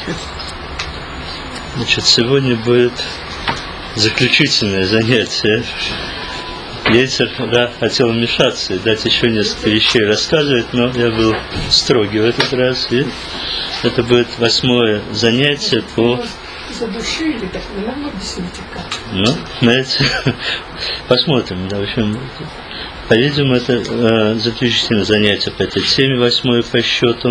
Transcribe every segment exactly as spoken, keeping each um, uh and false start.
Значит, сегодня будет заключительное занятие. Ейцер, да, хотел вмешаться и дать еще несколько вещей рассказывать, но я был строгий в этот раз. И это будет восьмое занятие по... Задушили, так вы нам объясните как. Ну, знаете, посмотрим, да, в общем, по-видимому, это э, заключительное занятие по этой теме, восьмое по счету.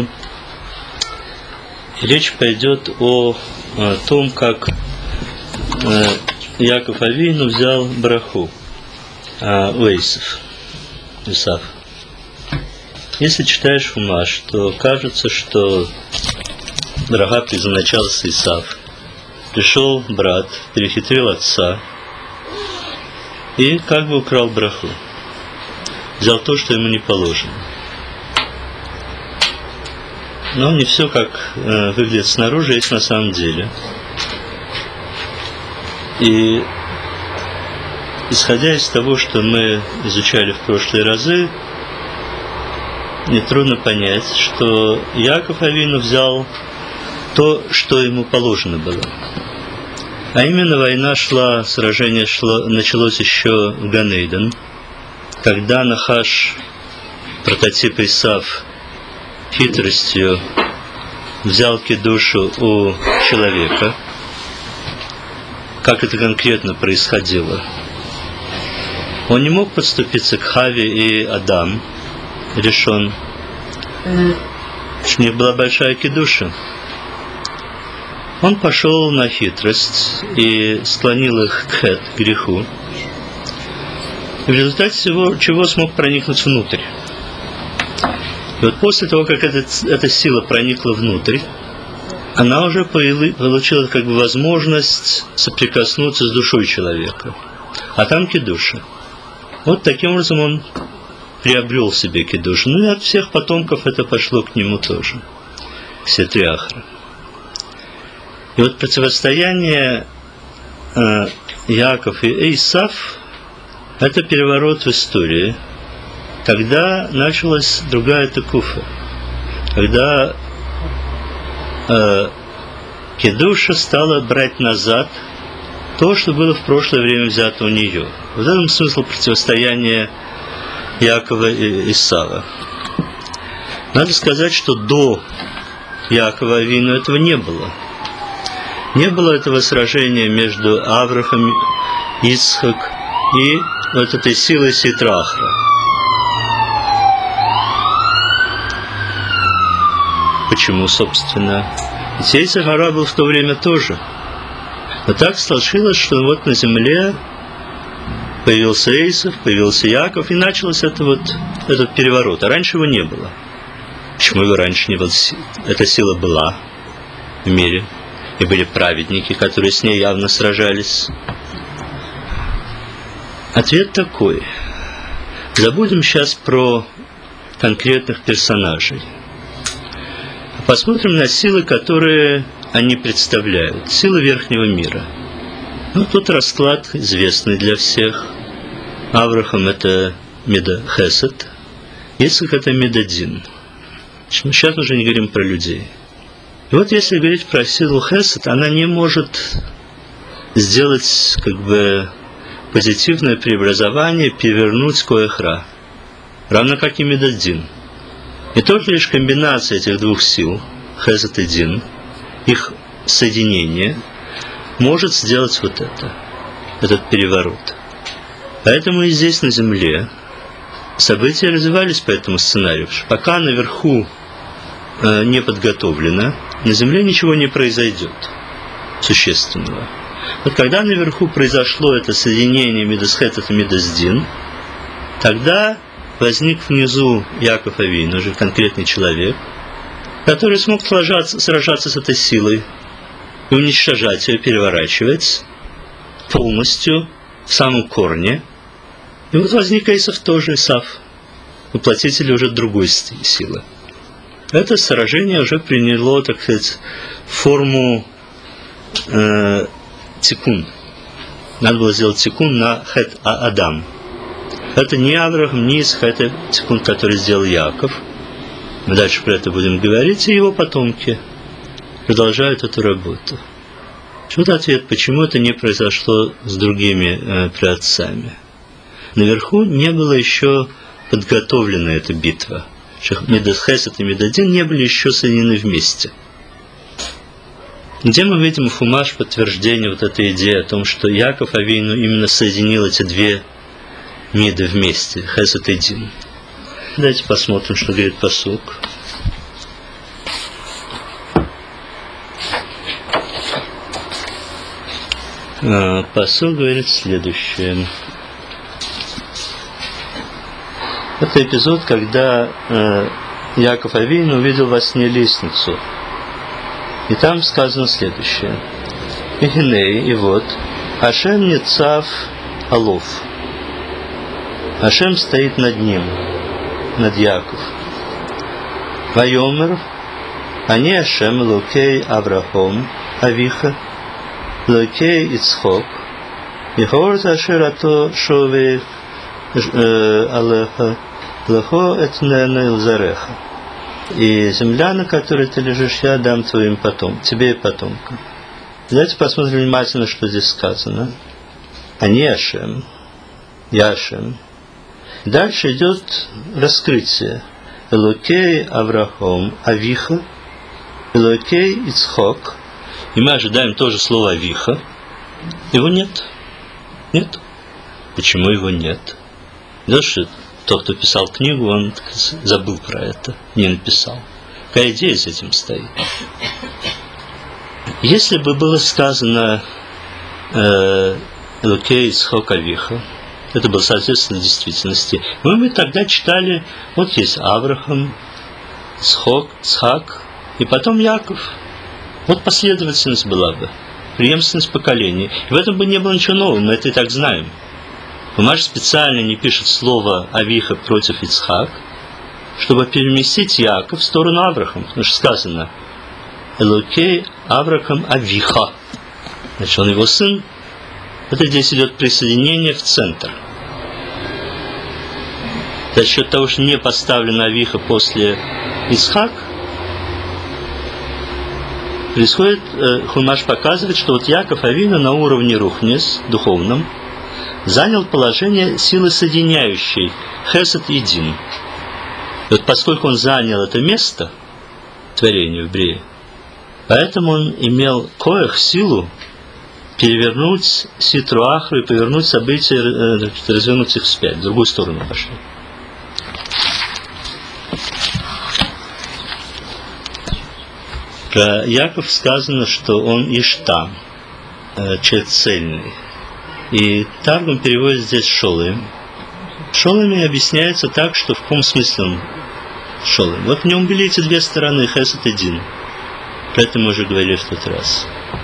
И речь пойдет о, о том, как э, Яков Авину взял браху э, у Эйсов, Исав. Если читаешь Хумаш, то кажется, что браха предназначалась Исав. Пришел брат, перехитрил отца и как бы украл браху. Взял то, что ему не положено. Но не все, как э, выглядит снаружи, есть на самом деле. И исходя из того, что мы изучали в прошлые разы, нетрудно понять, что Яков Авину взял то, что ему положено было. А именно война шла, сражение шло, началось еще в Ганейден, когда Нахаш, прототип Исав, хитростью взял кидушу у человека. Как это конкретно происходило? Он не мог подступиться к Хаве и Адам, решен. У них была большая кидуша. Он пошел на хитрость и склонил их к хет, к греху. И в результате всего, чего смог проникнуть внутрь. И вот после того, как эта, эта сила проникла внутрь, она уже получила как бы возможность соприкоснуться с душой человека. А там кидуша. Вот таким образом он приобрел себе кидушу. Ну и от всех потомков это пошло к нему тоже, к Сетриахра. И вот противостояние э, Яков и Исав – это переворот в истории, когда началась другая текуфа, когда э, кидуша стала брать назад то, что было в прошлое время взято у нее. Вот в этом смысл противостояния Якова и Исава. Надо сказать, что до Якова Авину этого не было. Не было этого сражения между Аврахом, Ицхак и вот этой силой Ситрахра. Почему, собственно? Ведь Ейцер Гара был в то время тоже. Но так случилось, что вот на земле появился Эйсов, появился Яков, и начался это вот, этот переворот. А раньше его не было. Почему его раньше не было? Эта сила была в мире. И были праведники, которые с ней явно сражались. Ответ такой. Забудем сейчас про конкретных персонажей. Посмотрим на силы, которые они представляют. Силы верхнего мира. Ну, тут расклад известный для всех. Аврахам – это Меда-Хесед. Ицхак – это Медадин. Сейчас мы уже не говорим про людей. И вот если говорить про силу Хесед, она не может сделать как бы позитивное преобразование, перевернуть Коэхра, равно как и Медадин. И только лишь комбинация этих двух сил, Хесед и Дин, их соединение, может сделать вот это, этот переворот. Поэтому и здесь на Земле события развивались по этому сценарию. Пока наверху э, не подготовлено, на Земле ничего не произойдет существенного. Вот когда наверху произошло это соединение Медасхетет и Медасдин, тогда возник внизу Яков Авину, уже конкретный человек, который смог сражаться, сражаться с этой силой и уничтожать ее, переворачивать полностью в самом корне. И вот возник Эйсов тоже, Исав, воплотитель уже другой силы. Это сражение уже приняло, так сказать, форму э, тикун. Надо было сделать тикун на Хет Адам. Это не Авраам, не Исхак, это тикун, который сделал Яков. Мы дальше про это будем говорить, и его потомки. продолжают эту работу. Вот ответ, почему это не произошло с другими э, праотцами. Наверху не было еще подготовлена эта битва. Медот Хесед и Медадин не были еще соединены вместе. Где мы видим Хумаш подтверждение вот этой идеи о том, что Яков Авину именно соединил эти две миды вместе, Хесед и Дин. Давайте посмотрим, что говорит пасук. Пасук говорит следующее. Это эпизод, когда э, Яков Авину увидел во сне лестницу. И там сказано следующее. Ихиней, и вот, Ашем Ницав Алов. Ашем стоит над ним, над Яков. Вайомер, они Ашем Лукей Аврахом Авиха, Лукей Ицхок, Ихор Заширато Шове Алеха, Лахо Этнена Илзареха. И земля, на которой ты лежишь, я дам твоим потом, тебе и потомкам. Давайте посмотрим внимательно, что здесь сказано. Они Ашем, я Ашем. Дальше идет раскрытие. Элокей Аврахом Авиха, Элокей Ицхок. И мы ожидаем тоже слово Авиха. Его нет. Нет. Почему его нет? Потому что тот, кто писал книгу, он забыл про это, не написал. Какая идея с этим стоит? Если бы было сказано Элокей Ицхок Авиха, это было соответственно действительности, мы бы тогда читали, вот есть Авраам, Ицхок, Ицхак, и потом Яков. Вот последовательность была бы, преемственность поколений. И в этом бы не было ничего нового, мы это и так знаем. Хумаш специально не пишет слово Авиха против Ицхак, чтобы переместить Яков в сторону Аврахама. Потому что сказано Элокей Аврахам Авиха. Значит, он его сын. Это здесь идет присоединение в центр. За счет того, что не поставлена Авиха после Ицхак, происходит, Хумаш показывает, что вот Яков Авину на уровне Рухнис, духовном, занял положение силы соединяющей Хесед и Дин. И вот поскольку он занял это место творения в Брие, поэтому он имел коэх, силу, перевернуть Ситру Ахру и повернуть события, развернуть их вспять, в другую сторону пошли. Про Яков сказано, что он Иштам, человек цельный. И Таргум переводит здесь Шолем. Шолем объясняется так, что в каком смысле он Шолем. Вот в нем были эти две стороны, Хесед и Дин. Про это мы уже говорили в тот раз.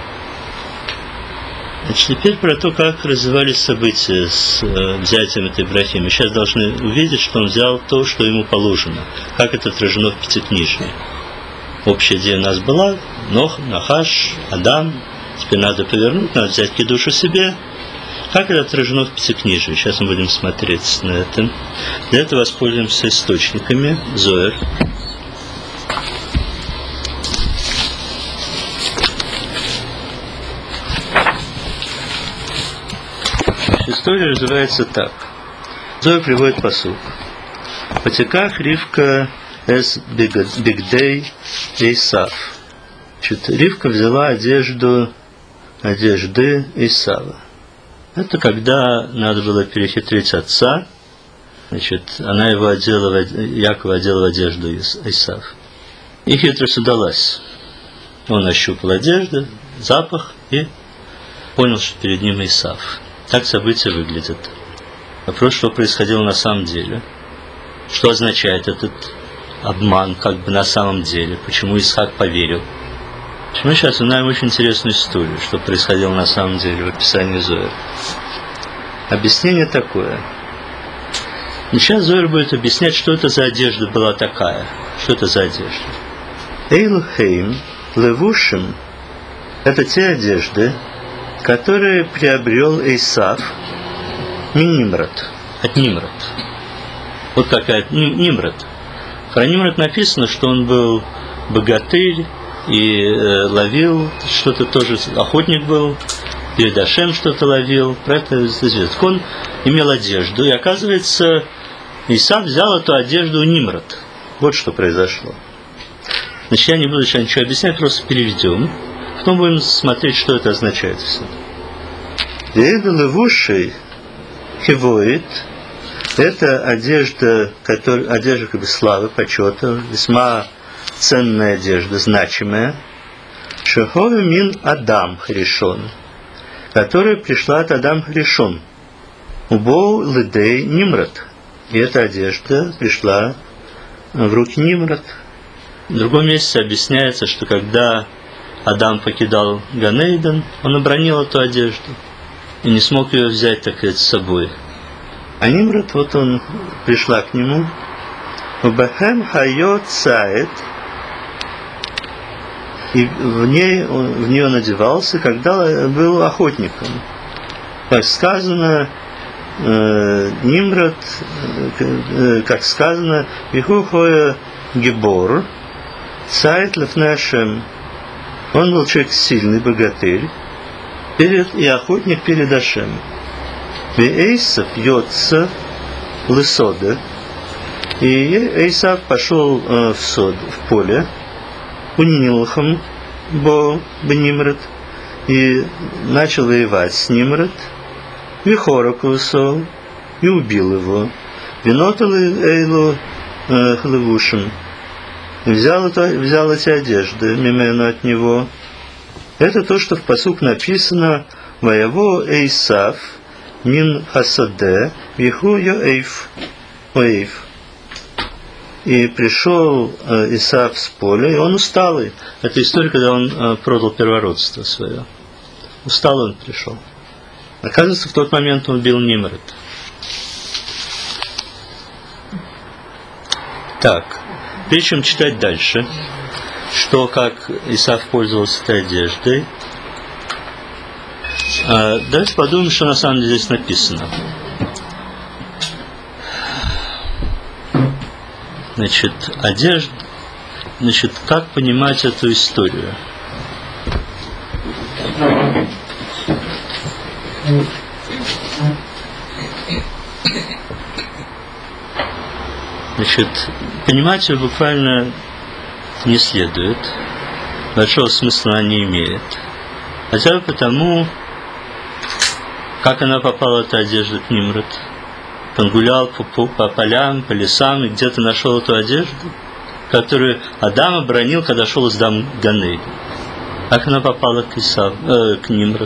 Значит, теперь про то, как развивались события с э, взятием этой брахи. Мы сейчас должны увидеть, что он взял то, что ему положено. Как это отражено в Пятикнижии. Общая идея у нас была: Нох, Нахаш, Адам. Теперь надо повернуть, надо взять кидушу себе. Как это отражено в Пятикнижии? Сейчас мы будем смотреть на это. Для этого воспользуемся источниками. Зоэр. История развивается так. Зоэр приводит пасук. Потеках Ривка эс бигдей Исав. Ривка взяла одежду, одежды Исава. Это когда надо было перехитрить отца. Значит, она его одела, Якова одела в одежду Исав. И хитрость удалась. Он ощупал одежду, запах и понял, что перед ним Исав. Так события выглядят. Вопрос, что происходило на самом деле. Что означает этот обман, как бы на самом деле? Почему Исхак поверил? Мы сейчас узнаем очень интересную историю, что происходило на самом деле в описании Зоэра. Объяснение такое. И сейчас Зоэр будет объяснять, что это за одежда была такая. Что это за одежда? Эйлхейм, левушим – это те одежды, которые приобрел Исав Нимрод, от Нимрод. Вот какая Нимрод. Про Нимрод написано, что он был богатырь, и э, ловил что-то тоже, охотник был, перед Ашем что-то ловил, про это известно. Он имел одежду, и оказывается, Исав взял эту одежду у Нимрод. Вот что произошло. Значит, я не буду сейчас ничего объяснять, просто переведем. Потом будем смотреть, что это означает все. Вееду левушей хивоид – это одежда, которая, одежда как бы славы, почета, весьма ценная одежда, значимая. Шехове мин Адам Харишон, которая пришла от Адам Харишон. Убоу ледей Нимрод. И эта одежда пришла в руки Нимрод. В другом месте объясняется, что когда Адам покидал Ганейден, он обронил эту одежду и не смог ее взять, так сказать, с собой. А Нимрод, вот он, пришла к нему. Убахем хайот саэт, и в ней он, в нее надевался, когда был охотником. Как сказано, э, Нимрод, э, как сказано, Вихухоя Гебор, Саэт Лефнашем. Он был человек сильный, богатырь, перед, и охотник перед Ашем. Веэйсав йотса лысода. И Эйсав пошел э, в сод, в поле, унинилхам бо бнимрод, и начал воевать с Нимрод, Вихоракусо, и убил его. Винотал Эйлу хлевушим. Взял, это, взял эти одежды мимену от него. Это то, что в пасук написано «Воево Эйсав мин хасаде виху йоэйф оэйф». И пришел э, Исав с поля, и он усталый. Это история, когда он э, продал первородство свое. Усталый он пришел. Оказывается, в тот момент он убил Нимрод. Так, прежде чем читать дальше, что как Исав пользовался этой одеждой, э, давайте подумаем, что на самом деле здесь написано. Значит, одежда, значит, как понимать эту историю? Значит, понимать ее буквально не следует, большого смысла она не имеет. Хотя бы потому, как она попала, эта одежда, к Нимрод. Он гулял по, по, по полям, по лесам и где-то нашел эту одежду, которую Адам обронил, когда шел из дам Ганейден. Как она попала к, Исав, э, к Нимрод?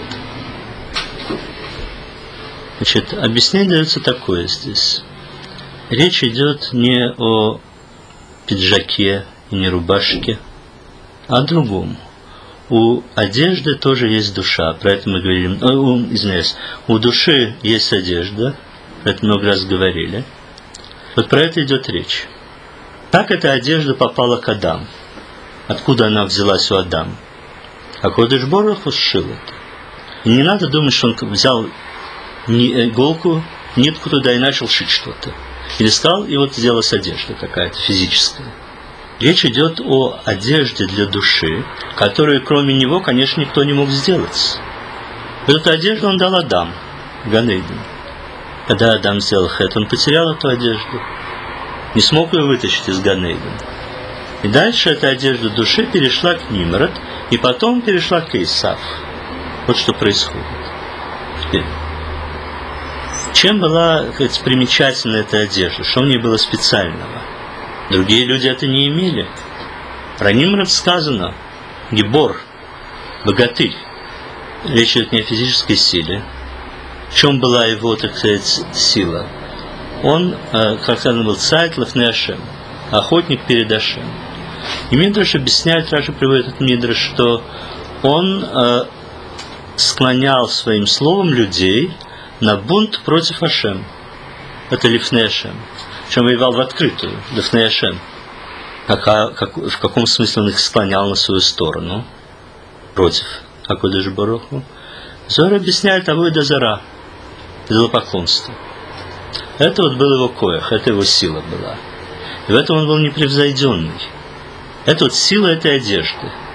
Значит, объяснение дается такое здесь. Речь идет не о пиджаке и не рубашке, а о другом. У одежды тоже есть душа, про это мы говорим. Э, у, извиняюсь, у души есть одежда. Про это много раз говорили. Вот про это идет речь. Как эта одежда попала к Адаму? Откуда она взялась у Адама? А Кодеш Борух сшил это. И не надо думать, что он взял иголку, нитку туда и начал шить что-то. Или стал, и вот сделалась одежда какая-то физическая. Речь идет о одежде для души, которую кроме него, конечно, никто не мог сделать. Эту одежду он дал Адаму, Ганейден. Когда Адам сделал хэт, он потерял эту одежду. Не смог ее вытащить из Ганейдена. И дальше эта одежда души перешла к Нимрод, и потом перешла к Исав. Вот что происходит. Теперь. Чем была, так сказать, примечательна эта одежда? Что в ней было специального? Другие люди это не имели. Про Нимрод сказано Гебор, богатырь. Речь идет не о физической силе. В чем была его, так сказать, сила? Он, как сказано, был цайт лефней Ашем, охотник перед Ашем. И Мидраш объясняет, Раши приводит этот Мидраш, что он э, склонял своим словом людей на бунт против Ашем. Это лефней Ашем. Причем воевал в открытую, лефней Ашем. А как, в каком смысле он их склонял на свою сторону? Против Акодеш Баруху. Зор объясняет авойда зара, идолопоклонство. Это вот был его коях, это его сила была. И в этом он был непревзойденный. Это вот сила этой одежды.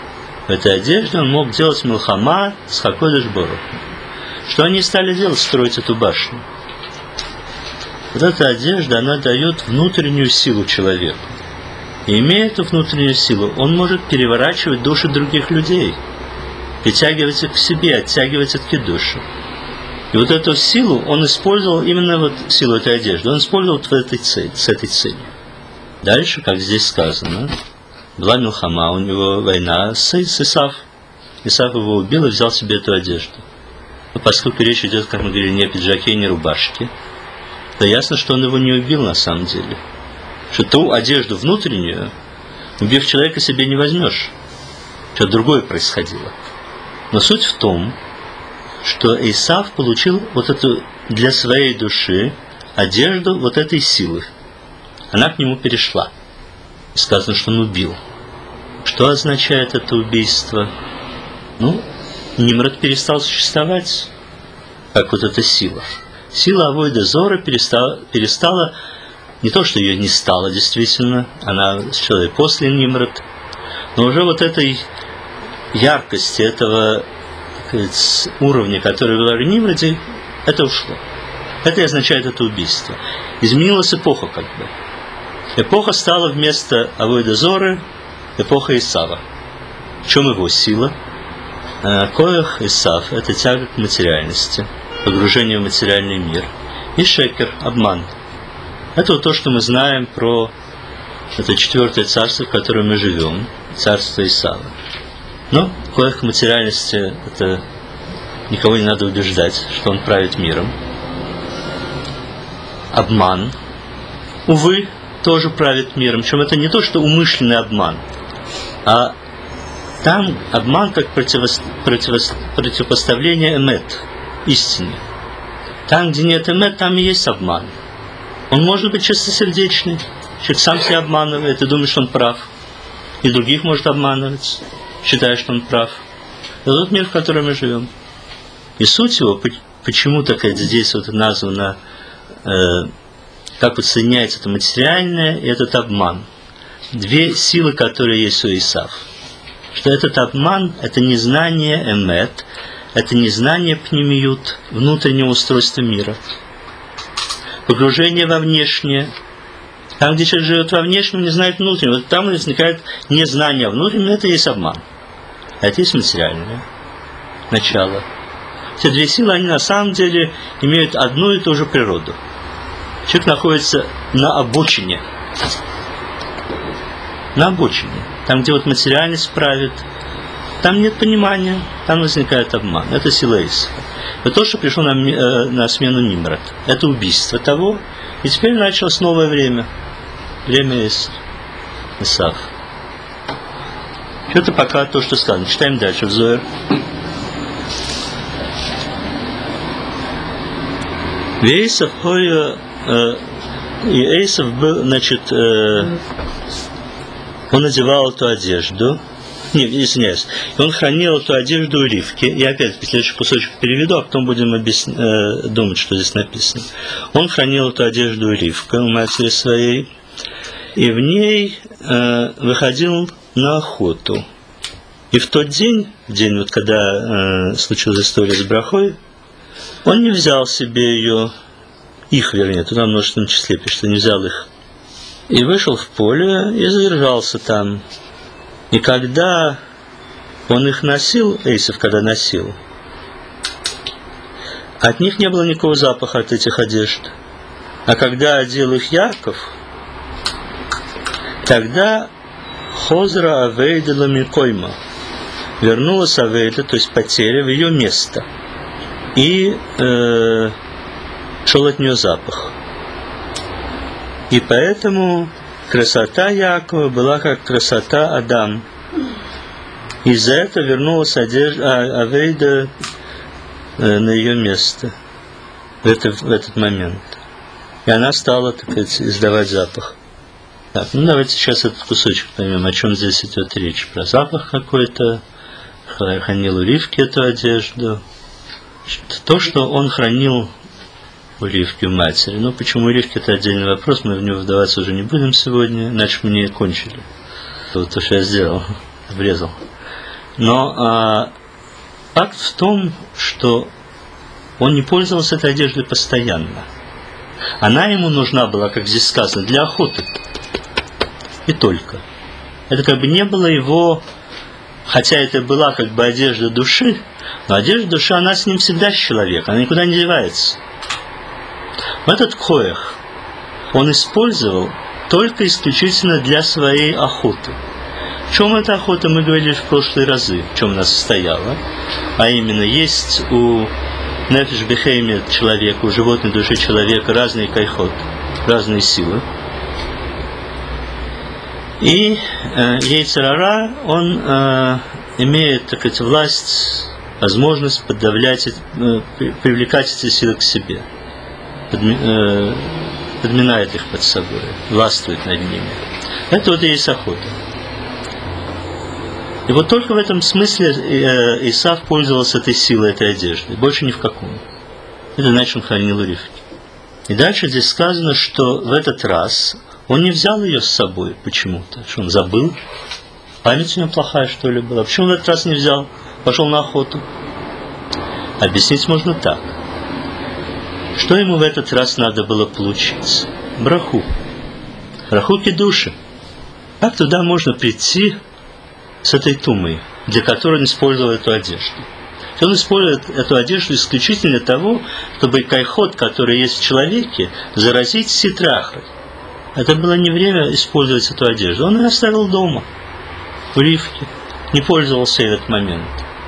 в этой одежде, он мог делать милхама с Хакодеш Борух. Что они стали делать? Строить эту башню. Вот эта одежда, она дает внутреннюю силу человеку. И имея эту внутреннюю силу, он может переворачивать души других людей, притягивать их к себе, оттягивать от кидуша. И вот эту силу он использовал, именно вот силу этой одежды, он использовал в этой цели, с этой целью. Дальше, как здесь сказано, была милхама, у него война с, с Исав. Исав его убил и взял себе эту одежду. Но поскольку речь идет, как мы говорили, не о пиджаке, не о рубашке, то ясно, что он его не убил на самом деле. Что ту одежду внутреннюю, убив человека, себе не возьмешь. Что-то другое происходило. Но суть в том, что Исав получил вот эту для своей души одежду вот этой силы. Она к нему перешла. И сказано, что он убил. Что означает это убийство? Ну, Нимрод перестал существовать, как вот эта сила. Сила Авойда Зора перестала, перестала, не то, что ее не стало действительно, она стала после Нимрод, но уже вот этой яркости, этого сказать, уровня, который был в Нимроде, это ушло. Это и означает это убийство. Изменилась эпоха как бы. Эпоха стала вместо Авойда Зоры эпоха Исава. В чем его сила? Коях Исав – это тяга к материальности, погружение в материальный мир. И шекер – обман. Это вот то, что мы знаем про это четвертое царство, в котором мы живем, царство Исава. Но коях к материальности – это никого не надо убеждать, что он правит миром. Обман, увы, тоже правит миром. Причем это не то, что умышленный обман, а там обман как противос... Противос... противопоставление эмет, истине. Там, где нет эмет, там и есть обман. Он может быть чистосердечный, человек сам себя обманывает и думает, что он прав. И других может обманывать, считая, что он прав. Это тот мир, в котором мы живем. И суть его, почему так здесь вот названо, э, как вот соединяется это материальное и этот обман. Две силы, которые есть у Исав. Что этот обман – это незнание эмет, это незнание пнемиют, внутреннего устройства мира. Погружение во внешнее. Там, где человек живет во внешнем, не знает внутреннего. Вот там возникает незнание внутреннего, это и есть обман. А это есть материальное начало. Все две силы, они на самом деле имеют одну и ту же природу. Человек находится на обочине. На обочине. Там, где вот материальность правит, там нет понимания, там возникает обман. Это сила Исава. Это то, что пришло на, э, на смену Нимрод. Это убийство того. И теперь началось новое время. Время Исав. Это пока то, что сказано. Читаем дальше в Зоэр. Эйсав, э, и Эйсав был, значит, э, он надевал эту одежду. Не, извиняюсь. Он хранил эту одежду у Ривки. Я опять следующий кусочек переведу, а потом будем объясн... э, думать, что здесь написано. Он хранил эту одежду у Ривки, у матери своей, и в ней э, выходил на охоту. И в тот день, в день, вот, когда э, случилась история с брахой, он не взял себе ее, их, вернее, туда в множественном числе пишет, что не взял их. И вышел в поле и задержался там. И когда он их носил, Эйсав, когда носил, от них не было никакого запаха от этих одежд. А когда одел их Яков, тогда Хозра Авейда Ламикойма, вернулась Авейда, то есть потеря, в ее место. И э, шел от нее запах. И поэтому красота Якова была как красота Адам. Из-за этого вернулась одежда Авейда э, на ее место в, это, в этот момент. И она стала, так сказать, издавать запах. Так, ну давайте сейчас этот кусочек поймем, о чем здесь идет речь. Про запах какой-то, хранил у Ривки эту одежду. То, что он хранил у Ривки, у матери. Но почему у Ривки, это отдельный вопрос, мы в него вдаваться уже не будем сегодня, иначе мы не кончили. Вот то, что я сделал, обрезал. Но а, факт в том, что он не пользовался этой одеждой постоянно. Она ему нужна была, как здесь сказано, для охоты. И только. Это как бы не было его, хотя это была как бы одежда души, но одежда души, она с ним всегда с человеком, она никуда не девается. Этот коэх он использовал только исключительно для своей охоты. В чем эта охота, мы говорили в прошлые разы, в чем она состояла. А именно, есть у нефеш бехеймет человека, у животной души человека разные кайхот, разные силы. И э, Йецер ара, он э, имеет, так сказать, власть, возможность подавлять, э, привлекать эти силы к себе, подми, э, подминает их под собой, властвует над ними. Это вот и есть охота. И вот только в этом смысле э, Исав пользовался этой силой, этой одеждой, больше ни в каком. Это значит, он хранил у Ривки. И дальше здесь сказано, что в этот раз он не взял ее с собой почему-то, что он забыл. Память у него плохая, что ли, была. Почему в этот раз не взял? Пошел на охоту. Объяснить можно так. Что ему в этот раз надо было получить? Браху. Браху кидуши. Как туда можно прийти с этой тумой, для которой он использовал эту одежду? Он использует эту одежду исключительно для того, чтобы кайхот, который есть в человеке, заразить ситрахой. Это было не время использовать эту одежду. Он ее оставил дома, в Ривке, не пользовался ей в этот момент.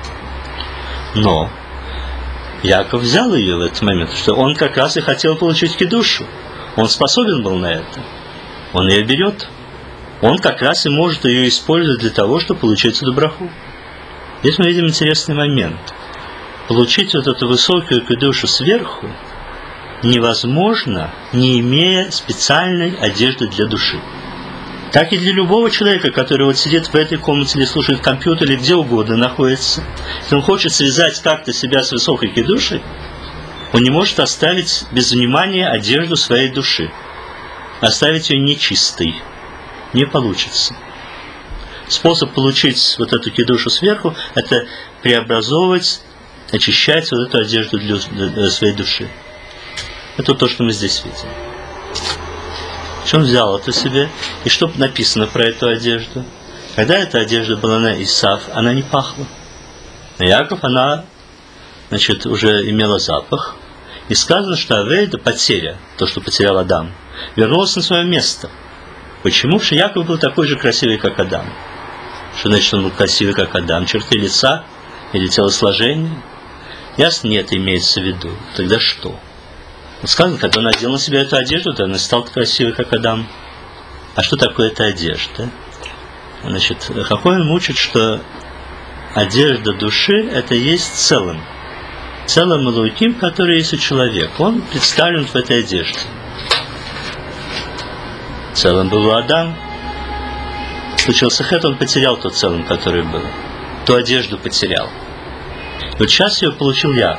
Но Яков взял ее в этот момент, что он как раз и хотел получить кидушу. Он способен был на это. Он ее берет. Он как раз и может ее использовать для того, чтобы получить эту браху. Здесь мы видим интересный момент. Получить вот эту высокую кидушу сверху невозможно, не имея специальной одежды для души. Так и для любого человека, который вот сидит в этой комнате или слушает компьютер, или где угодно находится, если он хочет связать как-то себя с высокой кидушей, он не может оставить без внимания одежду своей души. Оставить ее нечистой не получится. Способ получить вот эту кидушу сверху – это преобразовывать, очищать вот эту одежду для, для своей души. Это то, что мы здесь видим. Он взял это себе, и что написано про эту одежду? Когда эта одежда была на Исав, она не пахла. На Яков она, значит, уже имела запах. И сказано, что Авейда, потеря, то, что потерял Адам, вернулась на свое место. Почему? Потому что Яков был такой же красивый, как Адам. Что значит, он был красивый, как Адам? Черты лица или телосложения? Ясно, нет, имеется в виду. Тогда что? Сказано, когда он надел на себя эту одежду, то он стал красивый, как Адам. А что такое эта одежда? Значит, Хахомим учит, что одежда души – это есть целым. Целым Элоким, который есть у человека. Он представлен в этой одежде. Целым был Адам. Случился хэт, он потерял тот целым, который был. Ту одежду потерял. И вот сейчас ее получил Яков.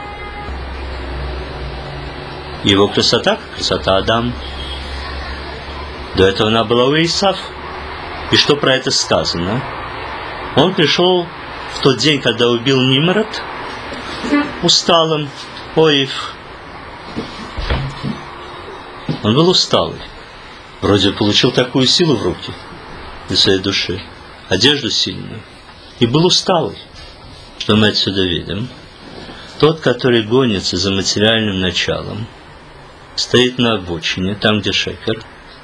Его красота, красота Адам. До этого она была у Исав. И что про это сказано? Он пришел в тот день, когда убил Нимрод, усталым, Оев. Он был усталый. Вроде получил такую силу в руки для своей души, одежду сильную. И был усталый. Что мы отсюда видим? Тот, который гонится за материальным началом, стоит на обочине, там, где шекер,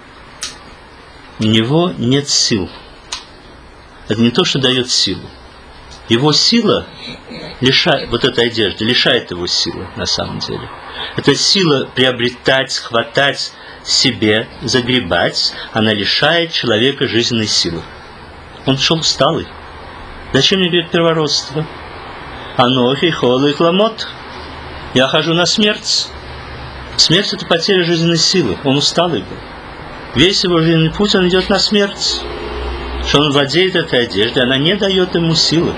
у него нет сил. Это не то, что дает силу. Его сила лишает, вот эта одежда лишает его силы, на самом деле. Это сила приобретать, хватать себе, загребать, она лишает человека жизненной силы. Он шел усталый. Зачем мне говорит первородство? Анохи, холы и кламот. Я хожу на смерть. Смерть – это потеря жизненной силы. Он усталый был. Весь его жизненный путь, он идет на смерть. Что он владеет этой одеждой, она не дает ему силы.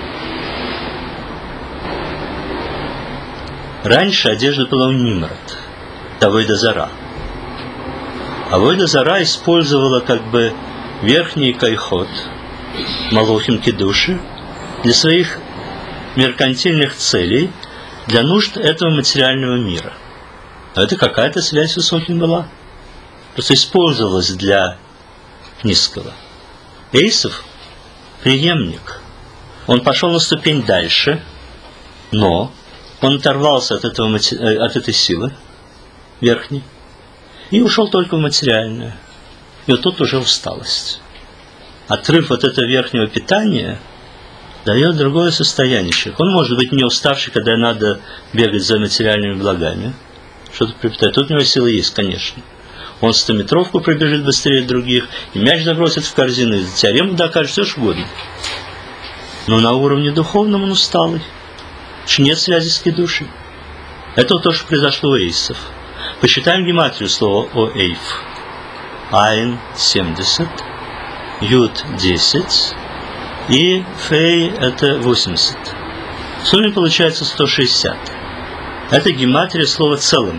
Раньше одежда была у Нимрод, Авойда Зара. Авойда Зара использовала как бы верхний кайхот, Малохим Кидуши, для своих меркантильных целей, для нужд этого материального мира. Но это какая-то связь с высоким была. Просто использовалась для низкого. Эйсов – преемник. Он пошел на ступень дальше, но он оторвался от, этого, от этой силы верхней и ушел только в материальное. И вот тут уже усталость. Отрыв от этого верхнего питания дает другое состояние человека. Он может быть не уставший, когда надо бегать за материальными благами, что-то припитать. Тут у него силы есть, конечно. Он стометровку пробежит быстрее других, и мяч забросит в корзину, и теорему докажет, все что угодно. Но на уровне духовном он усталый. Нет связи с душей. Это вот то, что произошло у эйсов. Посчитаем гематрию слова о эйф. Айн семьдесят, Юд десять и Фей это восемьдесят. В сумме получается сто шестьдесят. Это гематрия слова целым.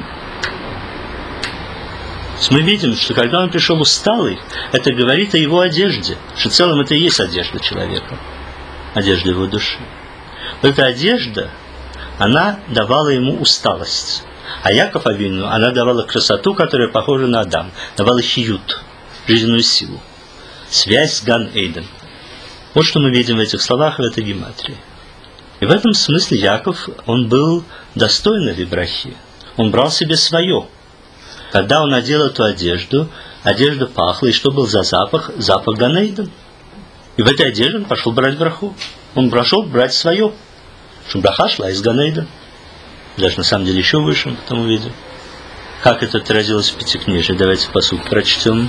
Мы видим, что когда он пришел усталый, это говорит о его одежде, что целым это и есть одежда человека, одежда его души. Вот эта одежда, она давала ему усталость. А Яков Авину, она давала красоту, которая похожа на Адам, давала хиют, жизненную силу, связь с Ган-Эйден. Вот что мы видим в этих словах, в этой гематрии. И в этом смысле Яков, он был достоин этой брахи. Он брал себе свое. Когда он надел эту одежду, одежда пахла, и что был за запах? Запах Ган-Эйден. И в этой одежде он пошел брать браху. Он пошел брать свое. Что браха шла из Ган-Эйден. Даже на самом деле еще выше, мы потом увидим. Как это отразилось в Пятикнижии? Давайте пасук прочтем.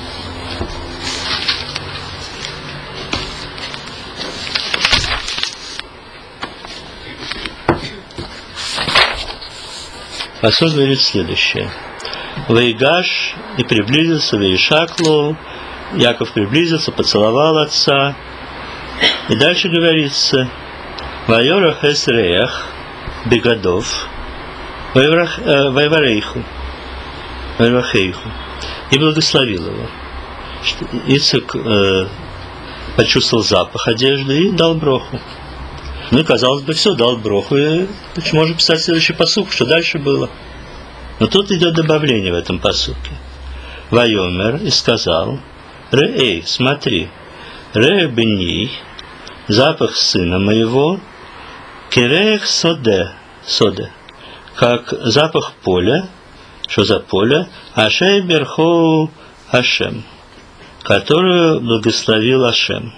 Пасук говорит следующее. Ваигаш и приблизился, Ваишаклу, Яков приблизился, поцеловал отца. И дальше говорится, Вайорах эсреях бегадов, Вайварейху, Вайвахейху, и благословил его. Ицек э, почувствовал запах одежды и дал броху. Ну и, казалось бы, все, дал броху. И можно писать следующий пасук, что дальше было. Но тут идет добавление в этом пасуке. Вайомер и сказал, Реэй, смотри, Реэ бени, запах сына моего, Кирех соде, соде, как запах поля, что за поле, Ашей берхоу Ашем, которую благословил Ашем.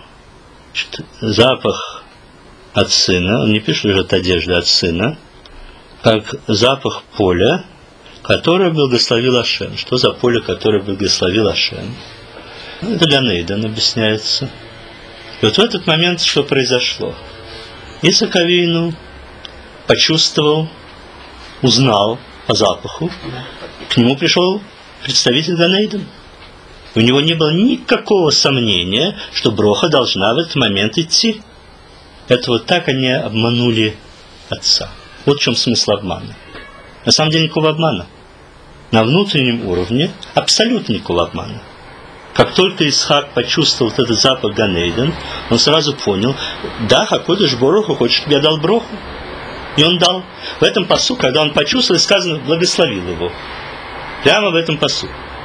Запах от сына, он не пишет уже от одежды от сына, как запах поля, которое благословил Ашем. Что за поле, которое благословил Ашем? Ну, это Ган-Эйден объясняется. И вот в этот момент что произошло? Ицек Авину почувствовал, узнал по запаху, к нему пришел представитель Ган-Эйден. У него не было никакого сомнения, что броха должна в этот момент идти. Это вот так они обманули отца. Вот в чем смысл обмана. На самом деле никакого обмана. На внутреннем уровне абсолютно никакого обмана. Как только Исхак почувствовал вот этот запах Ган-Эйден, он сразу понял, да, Хакодыш Боруху хочет, чтобы я дал броху. И он дал. В этом пасу, когда он почувствовал, сказано, благословил его. Прямо в этом пасу.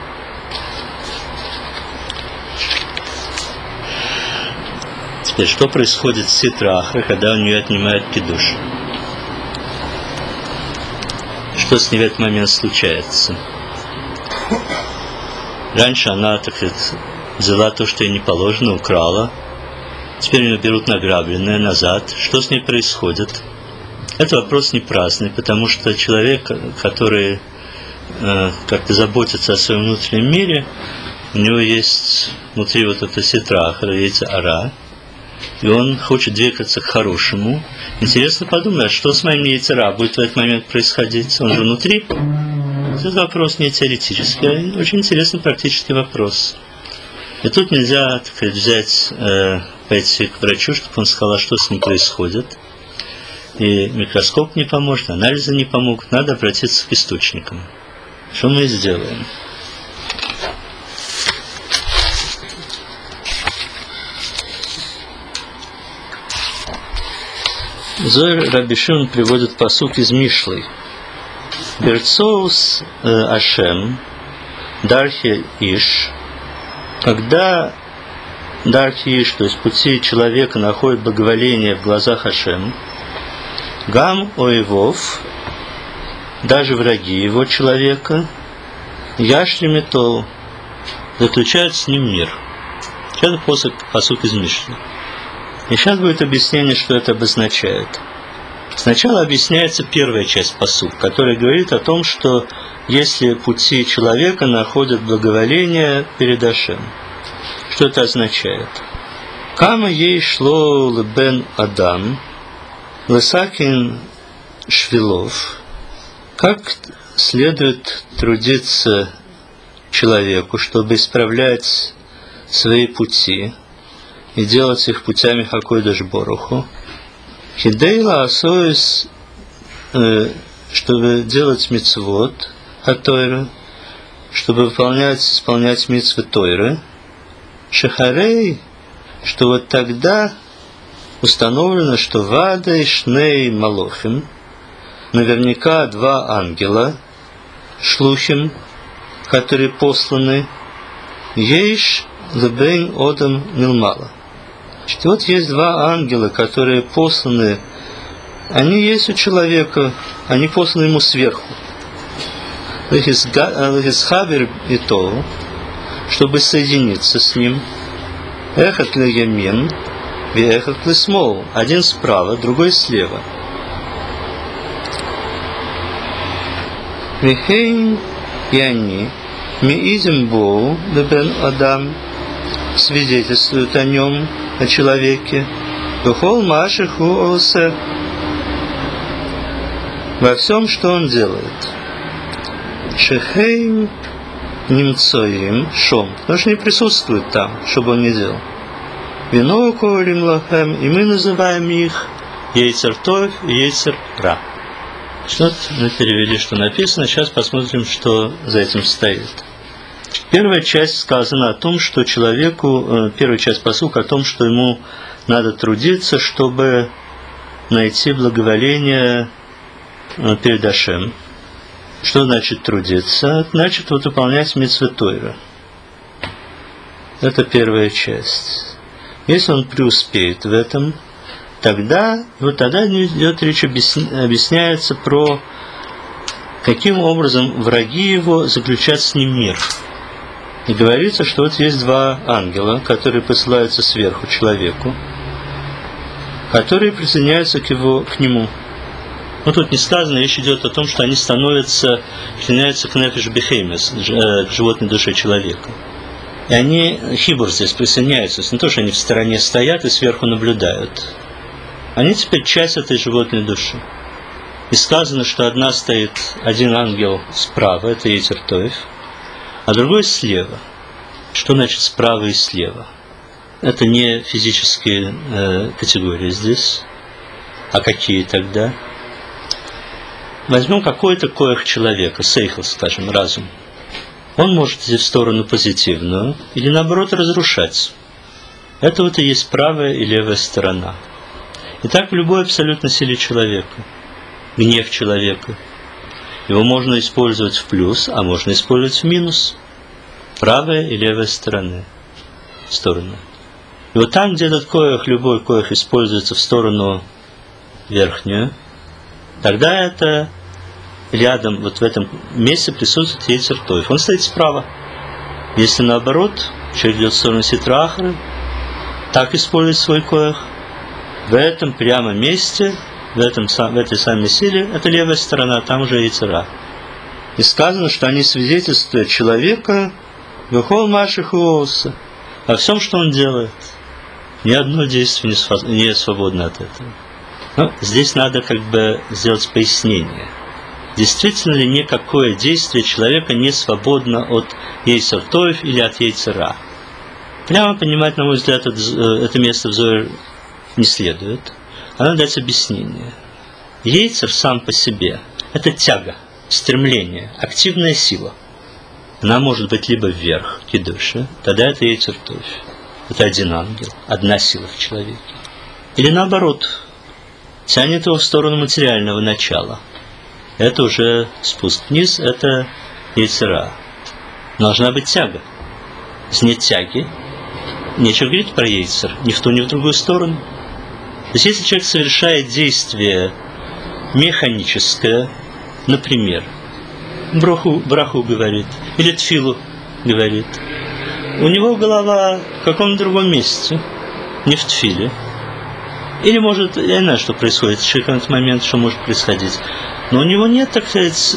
Теперь, что происходит с Ситра Ахра, когда у нее отнимают кидуш? Что с ней в этот момент случается? Раньше она, так сказать, взяла то, что ей не положено, украла. Теперь ее берут награбленное назад. Что с ней происходит? Это вопрос не праздный, потому что человек, который э, как-то заботится о своем внутреннем мире, у него есть внутри вот это Ситра Ахра, яйца Ара, и он хочет двигаться к хорошему. Интересно подумать, что с моим яйцера будет в этот момент происходить? Он же внутри. Этот вопрос не теоретический, а очень интересный практический вопрос. И тут нельзя, так сказать, взять, э, пойти к врачу, чтобы он сказал, что с ним происходит. И микроскоп не поможет, анализы не помогут. Надо обратиться к источникам. Что мы и сделаем. Зоэр Раби Шимон приводит пасук из Мишлы. Берцоус Ашем, Дархи Иш, когда Дархи Иш, то есть пути человека, находит благоволение в глазах Ашем, Гам Оевов, даже враги его человека, Яшли Метол, заключают с ним мир. Это посук, посук из Мишлы. И сейчас будет объяснение, что это обозначает. Сначала объясняется первая часть пасук, которая говорит о том, что если пути человека находят благоволение перед Ашем. Что это означает? Кама ей шло лбен Адам, лысакин швилов, как следует трудиться человеку, чтобы исправлять свои пути и делать их путями Хакойдаш Боруху. Хидейла асоис, чтобы делать мицвот Хатойры, чтобы выполнять, исполнять мицвы Тойры. Шехарей, что вот тогда установлено, что Вада и Шней Малохим, наверняка два ангела, шлухим, которые посланы, Ейш Лебейн Одам Милмала. Что вот есть два ангела, которые посланы, они есть у человека, они посланы ему сверху. Лехисхабер и то, чтобы соединиться с ним. Эхат ле ямин, ви эхат ле смол. Один справа, другой слева. Вихейн и они, миизим боу, лебен Адам, свидетельствуют о нем, о человеке, духол машиху осе, во всем, что он делает. Шехейм немцоим шом, потому что не присутствует там, чтобы он не делал. Вино ковалим лахем, и мы называем их Ейцер Тов и Ейцер Ра. Что мы перевели, что написано, сейчас посмотрим, что за этим стоит. Первая часть сказана о том, что человеку, первая часть пасука о том, что ему надо трудиться, чтобы найти благоволение перед Ашем. Что значит трудиться? Значит вот выполнять мицвы Тойры. Это первая часть. Если он преуспеет в этом, тогда, вот тогда идет речь, объясняется про каким образом враги его заключат с ним мир. И говорится, что вот есть два ангела, которые посылаются сверху человеку, которые присоединяются к, его, к нему. Но тут не сказано, речь идет о том, что они становятся, присоединяются к нефиш бехеймес, к животной душе человека. И они, хибур здесь присоединяются, не то, что они в стороне стоят и сверху наблюдают. Они теперь часть этой животной души. И сказано, что одна стоит, один ангел справа, это Ейцер Тов, а другой слева. Что значит справа и слева? Это не физические э, категории здесь. А какие тогда? Возьмем какой-то коэх человека, сейхл, скажем, разум. Он может идти в сторону позитивную или, наоборот, разрушать. Это вот и есть правая и левая сторона. И так в любой абсолютно силе человека. Гнев человека. Его можно использовать в плюс, а можно использовать в минус. Правая и левая стороны. Стороны. И вот там, где этот коэх, любой коэх используется в сторону верхнюю, тогда это рядом, вот в этом месте присутствует Ейцер Тов. Он стоит справа. Если наоборот, человек идет в сторону Ситра Ахры, так использует свой коэх, в этом прямо месте, в, этом, в этой самой силе, это левая сторона, там уже Ейцер Ра. И сказано, что они свидетельствуют человека Вехол Маших Уоуса, о всем, что он делает. Ни одно действие не свободно от этого. Но здесь надо как бы сделать пояснение. Действительно ли никакое действие человека не свободно от Ейцер Тов или от Ейцер Ра? Прямо понимать, на мой взгляд, это место в Зоэр не следует. А надо дать объяснение. Ейцер сам по себе – это тяга, стремление, активная сила. Она может быть либо вверх, кидуша, тогда это Ейцер Тов. Это один ангел, одна сила в человеке. Или наоборот, тянет его в сторону материального начала. Это уже спуск вниз, это йецер ара. Должна быть тяга. Если нет тяги, нечего говорить про йецер, ни в ту, ни в другую сторону. То есть, если человек совершает действие механическое, например, браху, браху говорит, или тфилу говорит, у него голова в каком-то другом месте, не в тфиле. Или, может, я не знаю, что происходит в какой-то момент, что может происходить. Но у него нет, так сказать,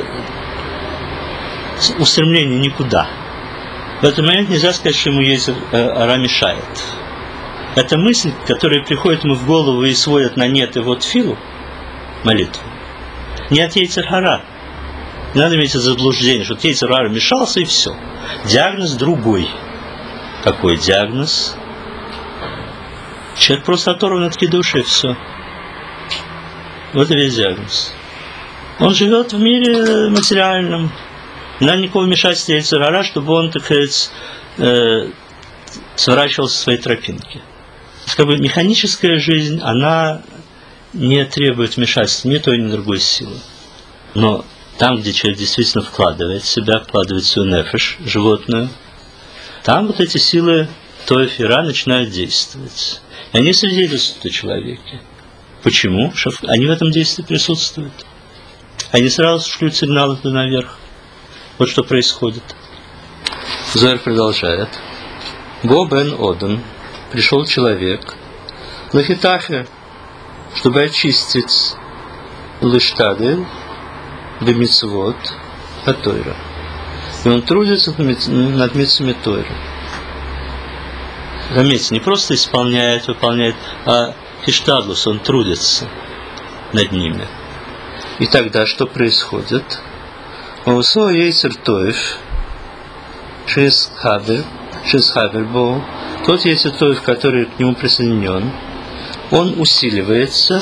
устремления никуда. В этот момент нельзя сказать, что ему йецер ара мешает. Это мысль, которая приходит ему в голову и сводит на нет его тфилу, молитву, не от йецер ара. Не надо иметь заблуждение, что йецер ара мешался и все. Диагноз другой. Какой диагноз? Человек просто оторван от кидуша и все. Вот и весь диагноз. Он живет в мире материальном. Не надо никакого вмешательства йецер ара, чтобы он, так сказать, э, сворачивался со своей тропинки. Как бы механическая жизнь, она не требует вмешательства ни той, ни другой силы. Но там, где человек действительно вкладывает себя, вкладывает свою нефеш, животную, там вот эти силы тоев и ра начинают действовать. И они свидетельствуют о человеке. Почему? Потому что они в этом действии присутствуют. Они сразу шлют сигналы туда наверх. Вот что происходит. Зоар продолжает. Бо бен Одам. Пришел человек. Лахитахе, чтобы очистить лыштады бемицвот от Тойра. И он трудится над мицвами Тойра. Заметьте, не просто исполняет, выполняет, а хиштадлус, он трудится над ними. И тогда что происходит? Оусо йецер тоев, шес хабер, шес хабер бо, тот йецер тоев, который к нему присоединен, он усиливается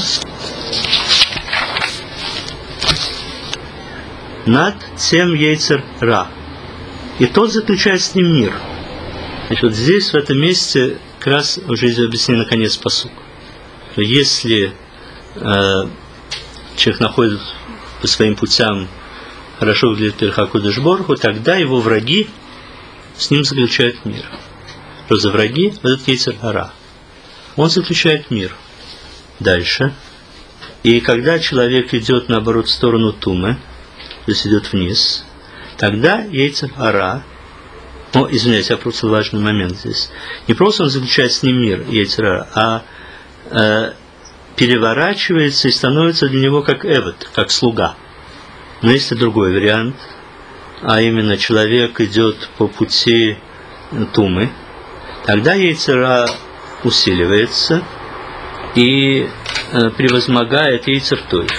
над тем йецер ра. И тот заключает с ним мир. Значит, вот здесь, в этом месте, как раз уже объяснили наконец пасук. Если э, человек находит по своим путям хорошо выглядит перед Хакодыш Борху, тогда его враги с ним заключают мир. Что за враги? Вот этот йецер ара. Он заключает мир. Дальше. И когда человек идет, наоборот, в сторону Тумы, то есть идет вниз, тогда йецер ара, о, извиняюсь, я просто важный момент здесь, не просто он заключает с ним мир, йецер ара, а э, переворачивается и становится для него как эвет, как слуга. Но есть и другой вариант, а именно человек идет по пути Тумы, тогда йецер ара усиливается и э, превозмогает йецер тоев.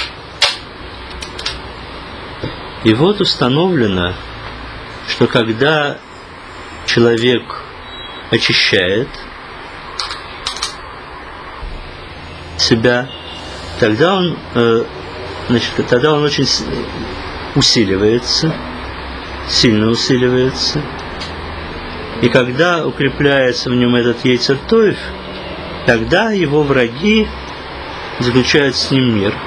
И вот установлено, что когда человек очищает себя, тогда он, э, значит, тогда он очень усиливается, сильно усиливается. И когда укрепляется в нем этот йецер тоев, тогда его враги заключают с ним мир.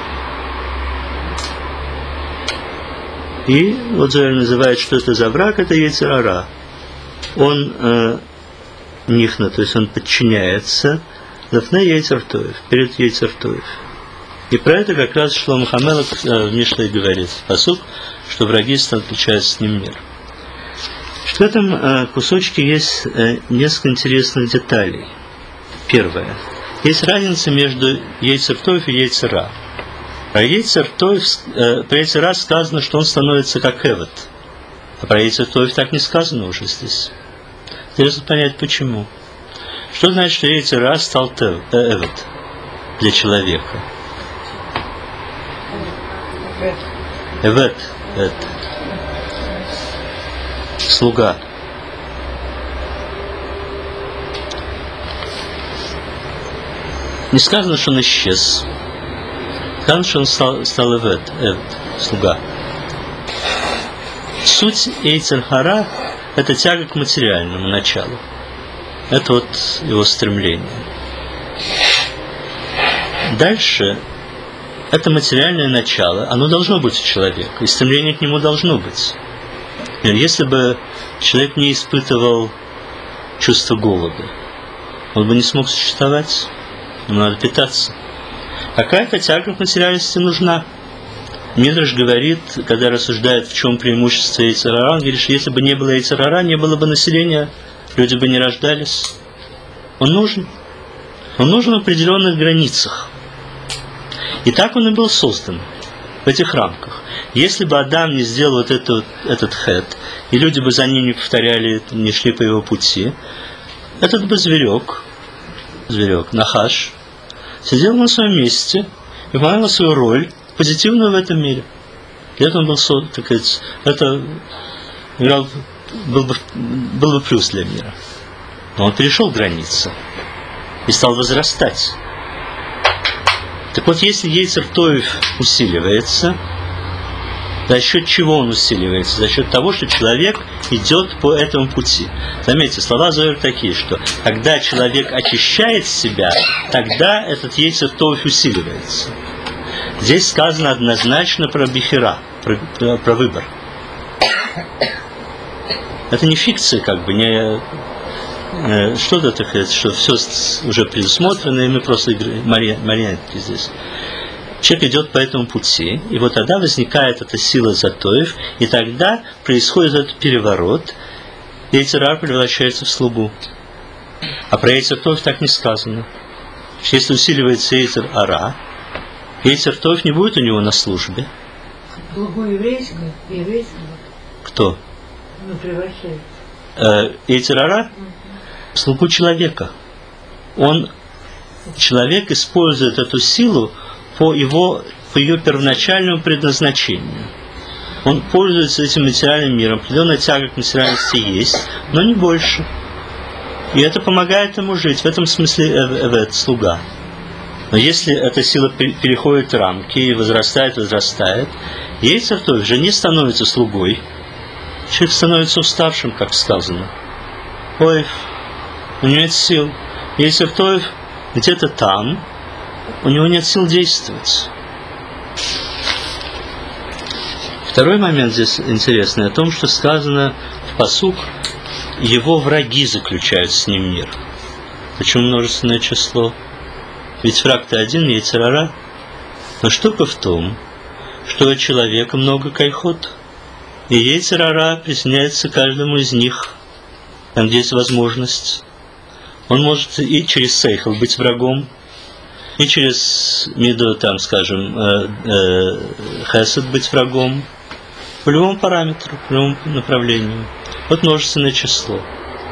И вот Зоар называет, что это за враг, это йецер ара. Он э, нихна, то есть он подчиняется лафне йецер тоев, перед йецер тоев. И про это как раз Шломо Амелех э, в Мишле говорит, пасук, что враги заключают с ним мир. В этом э, кусочке есть э, несколько интересных деталей. Первое. Есть разница между йецер тоев и йецер ара. Про йецер тоев, э, про йецер ара сказано, что он становится как эвет. А про йецер тоев так не сказано уже здесь. Интересно понять, почему. Что значит, что йецер ара стал тев, э, эвет для человека? Эвет, это слуга. Не сказано, что он исчез. Сказано, что он стал, стал эвет, эвет, слуга. Суть йецер ара – это тяга к материальному началу. Это вот его стремление. Дальше это материальное начало, оно должно быть у человека, и стремление к нему должно быть. Если бы человек не испытывал чувство голода, он бы не смог существовать, ему надо питаться. Какая-то тяга к материальности нужна. Мидраш говорит, когда рассуждает, в чем преимущество Йецер ара, он говорит, что если бы не было Йецер ара, не было бы населения, люди бы не рождались. Он нужен. Он нужен в определенных границах. И так он и был создан, в этих рамках. Если бы Адам не сделал вот этот, этот хэт, и люди бы за ним не повторяли, не шли по его пути, этот бы зверек, зверек, нахаш, сидел на своем месте и выполнял свою роль, позитивную в этом мире. И это он был создан, так сказать, это играл, был бы, был бы плюс для мира. Но он перешел границы и стал возрастать. Так вот, если Йецер Тоев усиливается, за счет чего он усиливается? За счет того, что человек идет по этому пути. Заметьте, слова Зоэр такие, что когда человек очищает себя, тогда этот Йецер Тоев усиливается. Здесь сказано однозначно про бихера, про, про, про выбор. Это не фикция, как бы, не э, что-то такое, что все уже предусмотрено, и мы просто марионетки здесь. Человек идет по этому пути, и вот тогда возникает эта сила Затоев, и тогда происходит этот переворот, и Йецер ара превращается в слугу. А про Йецер Тоев так не сказано. Если усиливается Йецер ара, Йецер Тоев не будет у него на службе. Слугу еврейского? Еврейского? Кто? Ну, превращается. Э, Йецер ара? Слугу человека. Он, человек использует эту силу по его, по ее первоначальному предназначению. Он пользуется этим материальным миром. Определенная тяга к материальности есть, но не больше. И это помогает ему жить. В этом смысле Эвет, слуга. Но если эта сила переходит рамки и возрастает, возрастает, Йецер Тоев же не становится слугой. Человек становится уставшим, как сказано. Ой, у него нет сил. Йецер Тоев где-то там, у него нет сил действовать. Второй момент здесь интересный, о том, что сказано в пасук, его враги заключают с ним мир. Почему множественное число? Ведь враг-то один, Йецер ара. Но штука в том, что у человека много кайхот, и Йецер ара присоединяется каждому из них, там, где есть возможность. Он может и через сейхл быть врагом, и через миду, там, скажем, э, э, хесед быть врагом, по любому параметру, по любому направлению. Вот множественное число.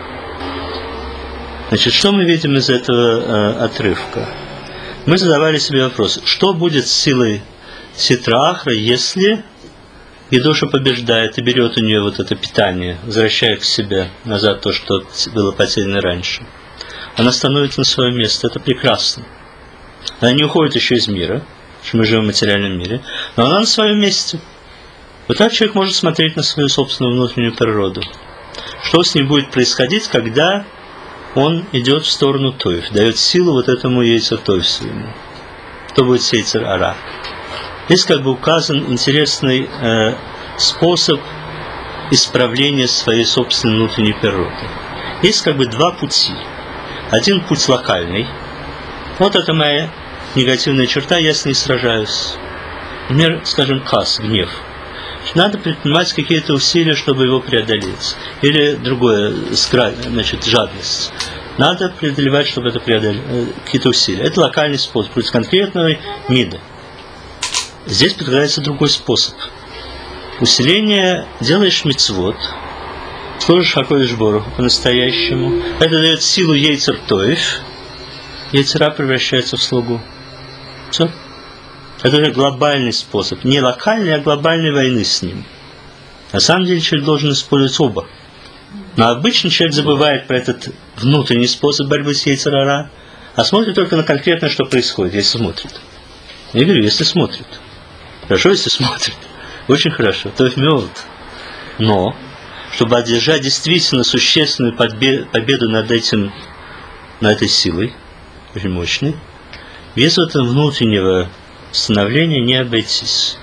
Значит, что мы видим из этого э, отрывка? Мы задавали себе вопрос, что будет с силой Ситра Ахра, если Гедоша побеждает и берет у нее вот это питание, возвращая к себе назад то, что было потеряно раньше. Она становится на свое место, это прекрасно. Она не уходит еще из мира, что мы живем в материальном мире, но она на своем месте. Вот так человек может смотреть на свою собственную внутреннюю природу. Что с ним будет происходить, когда он идет в сторону Тоев, дает силу вот этому Йецер Тоев своему. Кто будет Йецер ара? Здесь как бы указан интересный э, способ исправления своей собственной внутренней природы. Есть как бы два пути. Один путь локальный. Вот это моя негативная черта, я с ней сражаюсь. Например, скажем, кас, гнев. Надо предпринимать какие-то усилия, чтобы его преодолеть. Или другое, значит, жадность. Надо преодолевать, чтобы это преодолеть, какие-то усилия. Это локальный способ, плюс конкретной миды. Здесь предлагается другой способ. Усиление делаешь мицвот, служишь Хакодеш Боруху по-настоящему. Это дает силу Йецер Тоев. Йецер ара превращается в слугу. Все. Это уже глобальный способ. Не локальный, а глобальной войны с ним. На самом деле человек должен использовать оба. Но обычно человек забывает про этот внутренний способ борьбы с Йецер ара, а смотрит только на конкретно, что происходит, если смотрит. Я говорю, если смотрит. Хорошо, если смотрит. Очень хорошо. То есть мёд. Но, чтобы одержать действительно существенную победу над этим, над этой силой, очень мощной, Без этого внутреннего становления не обойтись.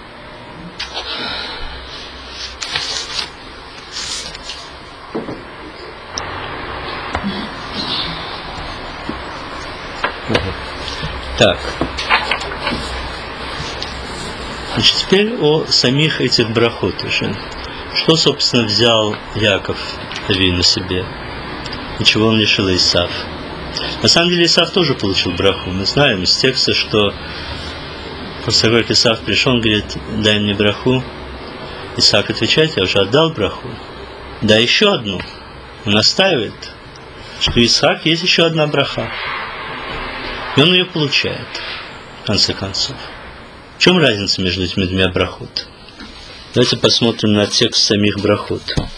Так. Значит, теперь о самих этих брахот уже. Что, собственно, взял Яков Авину себе? И чего он лишил Исав? На самом деле Исав тоже получил браху. Мы знаем из текста, что после того, как Исав пришел, он говорит: дай мне браху. Исаак отвечает: я уже отдал браху. Да еще одну. Он настаивает, что у Исаака есть еще одна браха. И он ее получает, в конце концов. В чем разница между этими двумя брахот? Давайте посмотрим на текст самих брахот.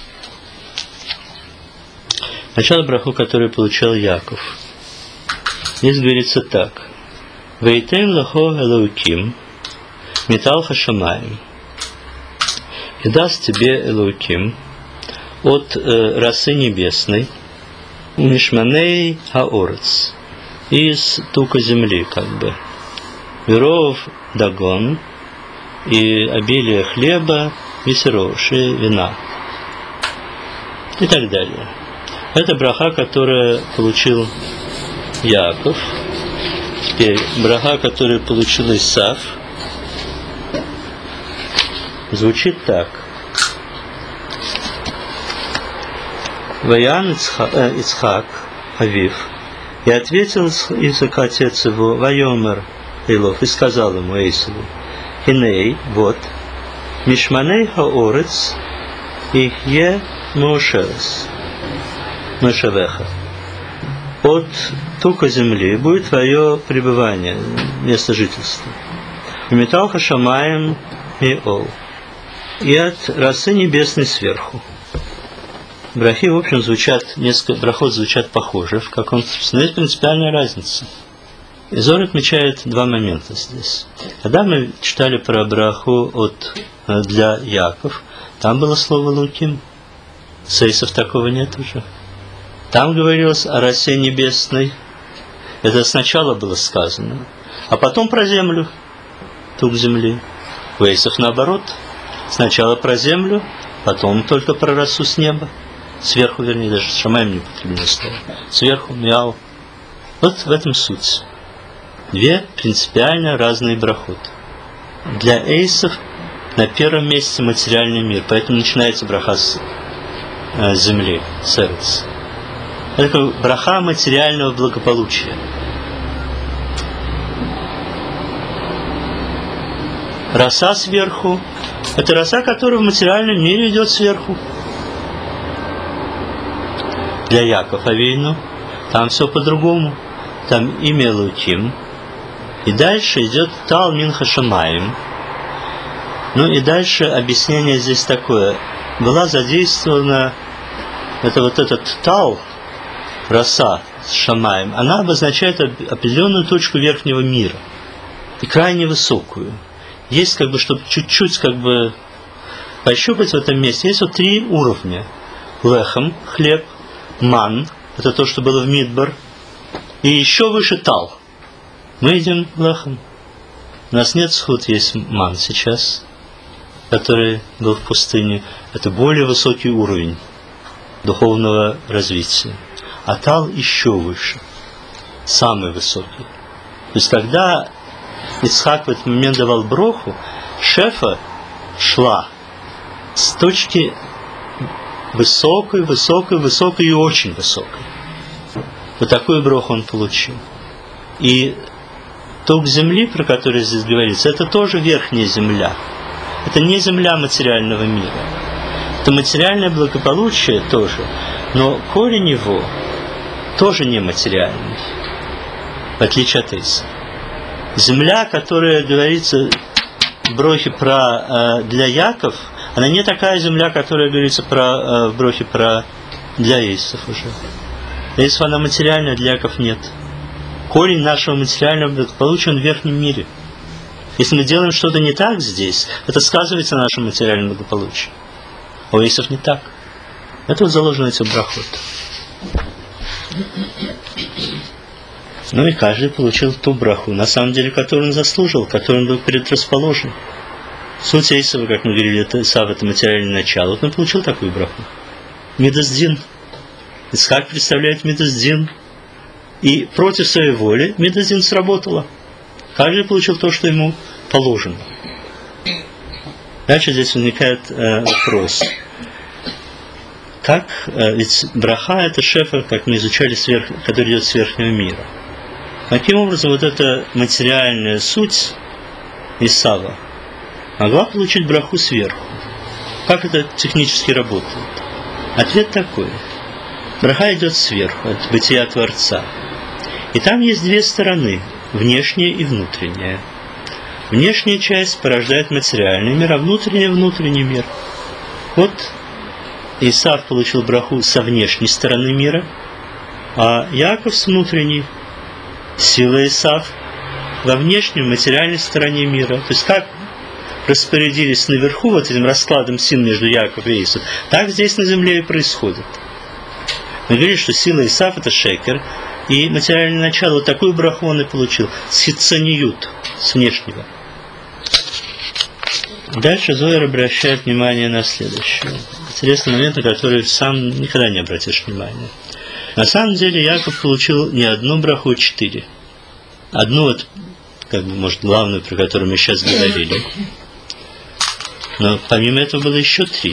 Сначала браху, которую получал Яков. Здесь говорится так: «Вейтем лахо элоуким, метал хашамаем». И даст тебе Элоуким от э, росы небесной, мишманей хаорец, из тука земли, как бы, веров дагон, и обилие хлеба, и сироши вина, и так далее. Это браха, которую получил Яков. Теперь браха, которую получил Исав, звучит так: Ваян Ицхак Авив, и ответил Исаак отец его, Вайомер Илов, и сказал ему Эйсову: Хиней, вот, Мишманей хаорец, ихе мошерес, мошевеха. От тука земли будет твое пребывание, место жительства. Метал хашамаем и ол. И от росы небесной сверху. Брахи, в общем, звучат, несколько брахот звучат похоже в каком-то смысле. Но есть принципиальная разница. И Зор отмечает два момента здесь. Когда мы читали про браху от, для Яков, там было слово Луким. Сейсов такого нет уже. Там говорилось о росе небесной. Это сначала было сказано. А потом про землю. Тук земли. У Эйсов наоборот. Сначала про землю, потом только про росу с неба. Сверху, вернее, даже шамаем не употреблено слово. Сверху, мяу. Вот в этом суть. Две принципиально разные брахот. Для эйсов на первом месте материальный мир, поэтому начинается браха с э, земли, с эрец. Это браха материального благополучия. Роса сверху – это роса, которая в материальном мире идет сверху. Для Якова Авину там все по-другому. Там имя Элоким. И дальше идет Тал Мин Хашамаим. Ну и дальше объяснение здесь такое. Была задействована это вот этот Тал, роса с Шамаем, она обозначает определенную точку верхнего мира. И крайне высокую. Есть как бы, чтобы чуть-чуть как бы пощупать в этом месте, есть вот три уровня. Лехам, хлеб, ман, это то, что было в Мидбар, и еще выше Тал. Мы идем лехам. У нас нет сход, есть ман сейчас, который был в пустыне. Это более высокий уровень духовного развития. А Тал еще выше, самый высокий. То есть когда Ицхак в этот момент давал броху, шефа шла с точки высокой, высокой, высокой и очень высокой. Вот такую броху он получил. И ток земли, про который здесь говорится, это тоже верхняя земля. Это не земля материального мира. Это материальное благополучие тоже, но корень его тоже не материальный, в отличие от Иса. Земля, которая говорится в брохе про, э, для Яков, она не такая земля, которая говорится про, э, в брохе про для Исов уже. Для Исов она материальная, для Яков нет. Корень нашего материального благополучия он в верхнем мире. Если мы делаем что-то не так здесь, это сказывается на нашем материальном благополучии. А у Исов не так. Это вот заложено этим брахот. Ну и каждый получил ту браху, на самом деле, которую он заслужил, которой он был предрасположен. Суть Эйсова, как мы говорили, это Исав, это материальное начало. Вот он получил такую браху. Мидас-дин. Ицхак представляет Мидас-дин. И против своей воли Мидас-дин сработало. Каждый получил то, что ему положено. Дальше здесь возникает э, вопрос. Как, э, ведь браха это шефа, как мы изучали, сверх, который идет с верхнего мира. Каким образом вот эта материальная суть Исава могла получить браху сверху? Как это технически работает? Ответ такой. Браха идет сверху, от бытия Творца. И там есть две стороны, внешняя и внутренняя. Внешняя часть порождает материальный мир, а внутренняя – внутренний мир. Вот Исав получил браху со внешней стороны мира, а Яков с внутренней. Сила Исав во внешнем материальной стороне мира. То есть как распорядились наверху вот этим раскладом сил между Яковом и Исав, так здесь на земле и происходит. Мы говорили, что сила Исав это шекер, и материальное начало, вот такую браху он и получил. С хитцаниют, с внешнего. Дальше Зоэр обращает внимание на следующее. Интересный момент, на который сам никогда не обратишь внимания. На самом деле Яков получил не одну браху, а четыре. Одну вот, как бы, может, главную, про которую мы сейчас говорили. Но помимо этого было еще три.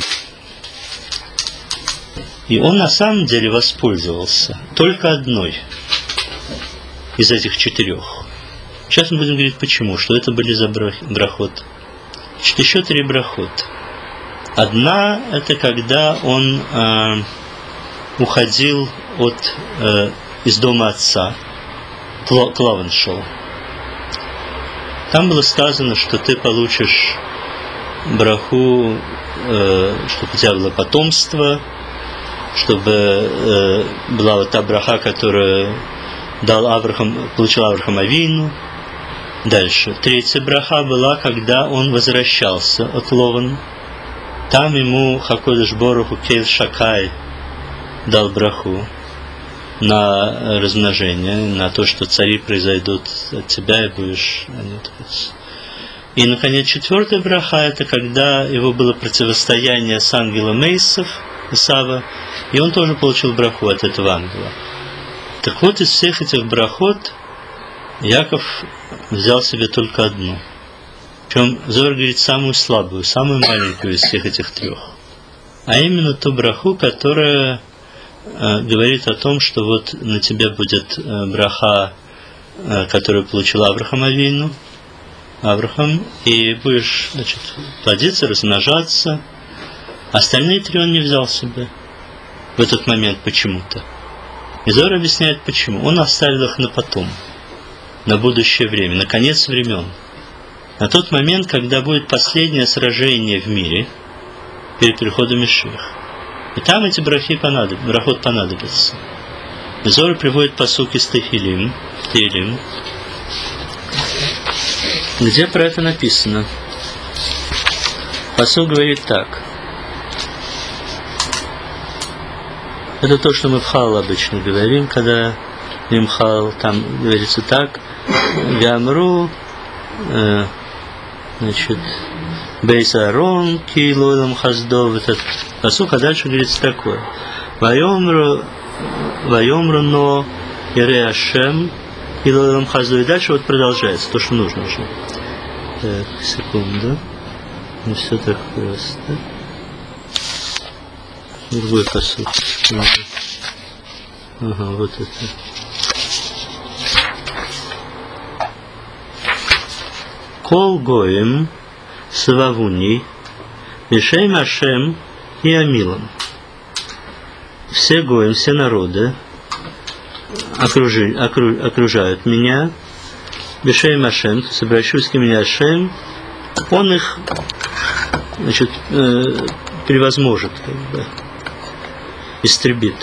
И он на самом деле воспользовался только одной из этих четырех. Сейчас мы будем говорить почему, что это были за брахот. Значит, еще три брахот. Одна – это когда он э, уходил от, э, из дома отца, к Лаваншоу. Там было сказано, что ты получишь браху, э, чтобы у тебя было потомство, чтобы э, была вот та браха, которую дал Авраам, получил Авраам Авину. Дальше. Третья браха была, когда он возвращался от Лована. Там ему Хакодеш Боруху Кейл Шакай дал браху на размножение, на то, что цари произойдут от тебя и будешь... И, наконец, четвертая браха, это когда его было противостояние с ангелом Эйсов, Исава, и он тоже получил браху от этого ангела. Так вот, из всех этих брахот Яков взял себе только одну. Причем Зоэр говорит самую слабую, самую маленькую из всех этих трех. А именно ту браху, которая э, говорит о том, что вот на тебя будет э, браха, э, которую получил Авраам Авину, Авраам, и будешь, значит, плодиться, размножаться. Остальные три он не взял себе в этот момент почему-то. И Зоэр объясняет, почему. Он оставил их на потом, на будущее время, на конец времен. На тот момент, когда будет последнее сражение в мире перед приходом Машиаха. И там эти брахи понадоб... брахот понадобятся. И Зоэр приводит пасук из Техилим, Техилим, где про это написано. Пасук говорит так. Это то, что мы в Хал обычно говорим, когда Имхал, там говорится так. Вямру, э, значит, Бейсарон, Килойлам Хаздов, этот пасук, а дальше говорится такое. Вайомру, Вайомру, но Ире Ашем, Килойлам Хаздов. И дальше вот продолжается то, что нужно уже. Так, секунду. Не все так просто. Другой пасук. Ага, вот это. Кол Гоем Сававуни Мишейм Ашем и Амилом. Все Гоем, все народы окружи, окру, окружают меня. Мишейм Ашем, то есть обращусь к имени Ашем, он их, значит, э, превозможет, как бы, истребит.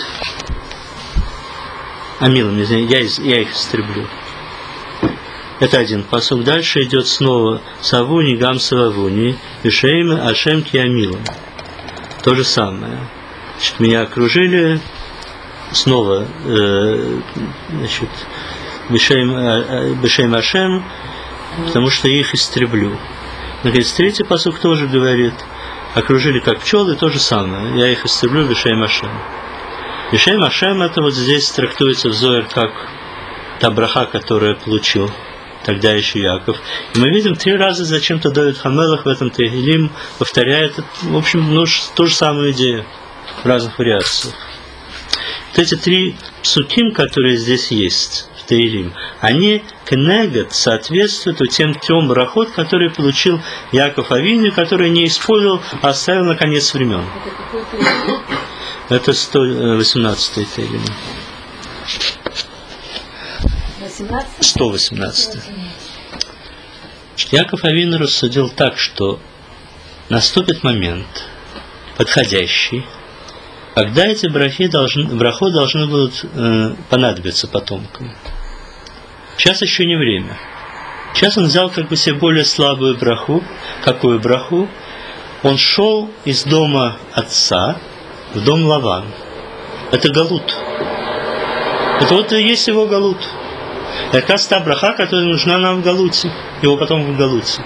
Амилом, не знаю, я, я их истреблю. Это один пасук. Дальше идет снова Савуни, Гам Сававуни, Вишейм, Ашем Киамилом. То же самое. Значит, меня окружили. Снова, э, значит, Бешем Ашем, потому что я их истреблю. Наконец, третий пасук тоже говорит, окружили как пчелы, то же самое. Я их истреблю Бешем Ашем. Бешем Ашем, это вот здесь трактуется в Зоэр как та браха, которую получил тогда еще Яков. И мы видим три раза зачем-то Давид ха-Мелех в этом Тегилим повторяет, в общем, ну, ту же самую идею в разных вариациях. Вот эти три псуким, которые здесь есть в Тегилим, они кнегат соответствуют тем трем брахот, которые получил Яков Авину, который не использовал, а оставил на конец времен. Это сто восемнадцатый Тегилим. сто восемнадцатый. Яков Авину рассудил так, что наступит момент подходящий, когда эти брахи должны, брахот должны будут э, понадобиться потомкам. Сейчас еще не время. Сейчас он взял как бы себе более слабую браху. Какую браху? Он шел из дома отца в дом Лаван. Это галут. Это вот и есть его галут. Это как раз та браха, которая нужна нам в галуте, его потом в галуте.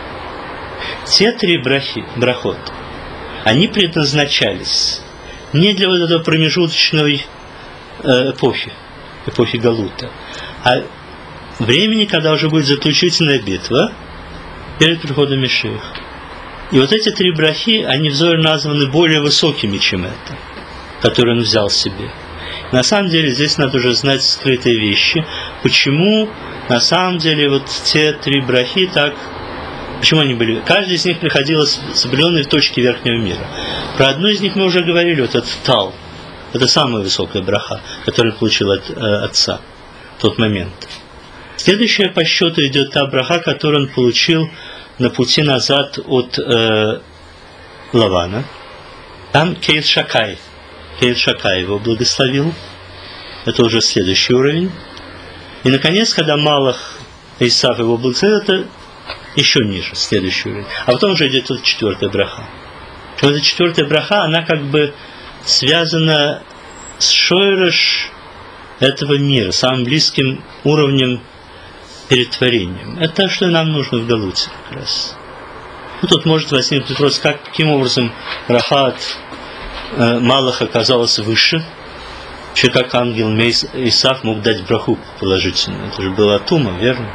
Те три брахи, брахот, они предназначались не для вот этого промежуточной э, эпохи, эпохи галута, а времени, когда уже будет заключительная битва перед приходом Машиаха. И вот эти три брахи, они в Зоре названы более высокими, чем это, которые он взял себе. На самом деле здесь надо уже знать скрытые вещи. Почему на самом деле вот те три брахи так... Почему они были? Каждый из них приходилось с определенной точки верхнего мира. Про одну из них мы уже говорили, вот этот Тал. Это самая высокая браха, которую он получил от э, отца в тот момент. Следующая по счету идет та браха, которую он получил на пути назад от э, Лавана. Там Кейт Шакай. Кейт Шакай его благословил. Это уже следующий уровень. И, наконец, когда Малах Исав его благословил, это еще ниже, следующий уровень. А потом уже идет вот четвертая браха. Вот эта четвертая браха, она как бы связана с шойреш этого мира, самым близким уровнем перед творением. Это то, что нам нужно в галуте как раз. Ну, тут может возникнуть вопрос, как, каким образом браха от э, Малаха оказалась выше, вообще как ангел Исав мог дать браху положительную. Это же была тума, верно?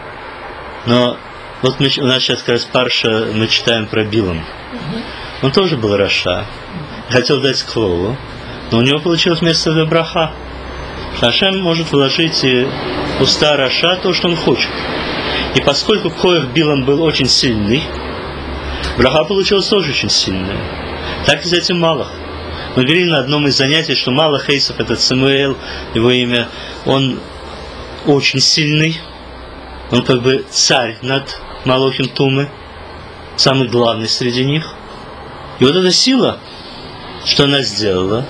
Но вот мы, у нас сейчас как раз парша, мы читаем про Билам. Он тоже был раша. Хотел дать Клолу, но у него получилось вместо этого браха. Хашем может вложить в уста раша то, что он хочет. И поскольку Коэх Билам был очень сильный, браха получилась тоже очень сильная. Так и с этим Малах. Мы говорили на одном из занятий, что Малах Эйсов, этот Самуэль, его имя, он очень сильный. Он как бы царь над Малохим Тумы, самый главный среди них. И вот эта сила, что она сделала,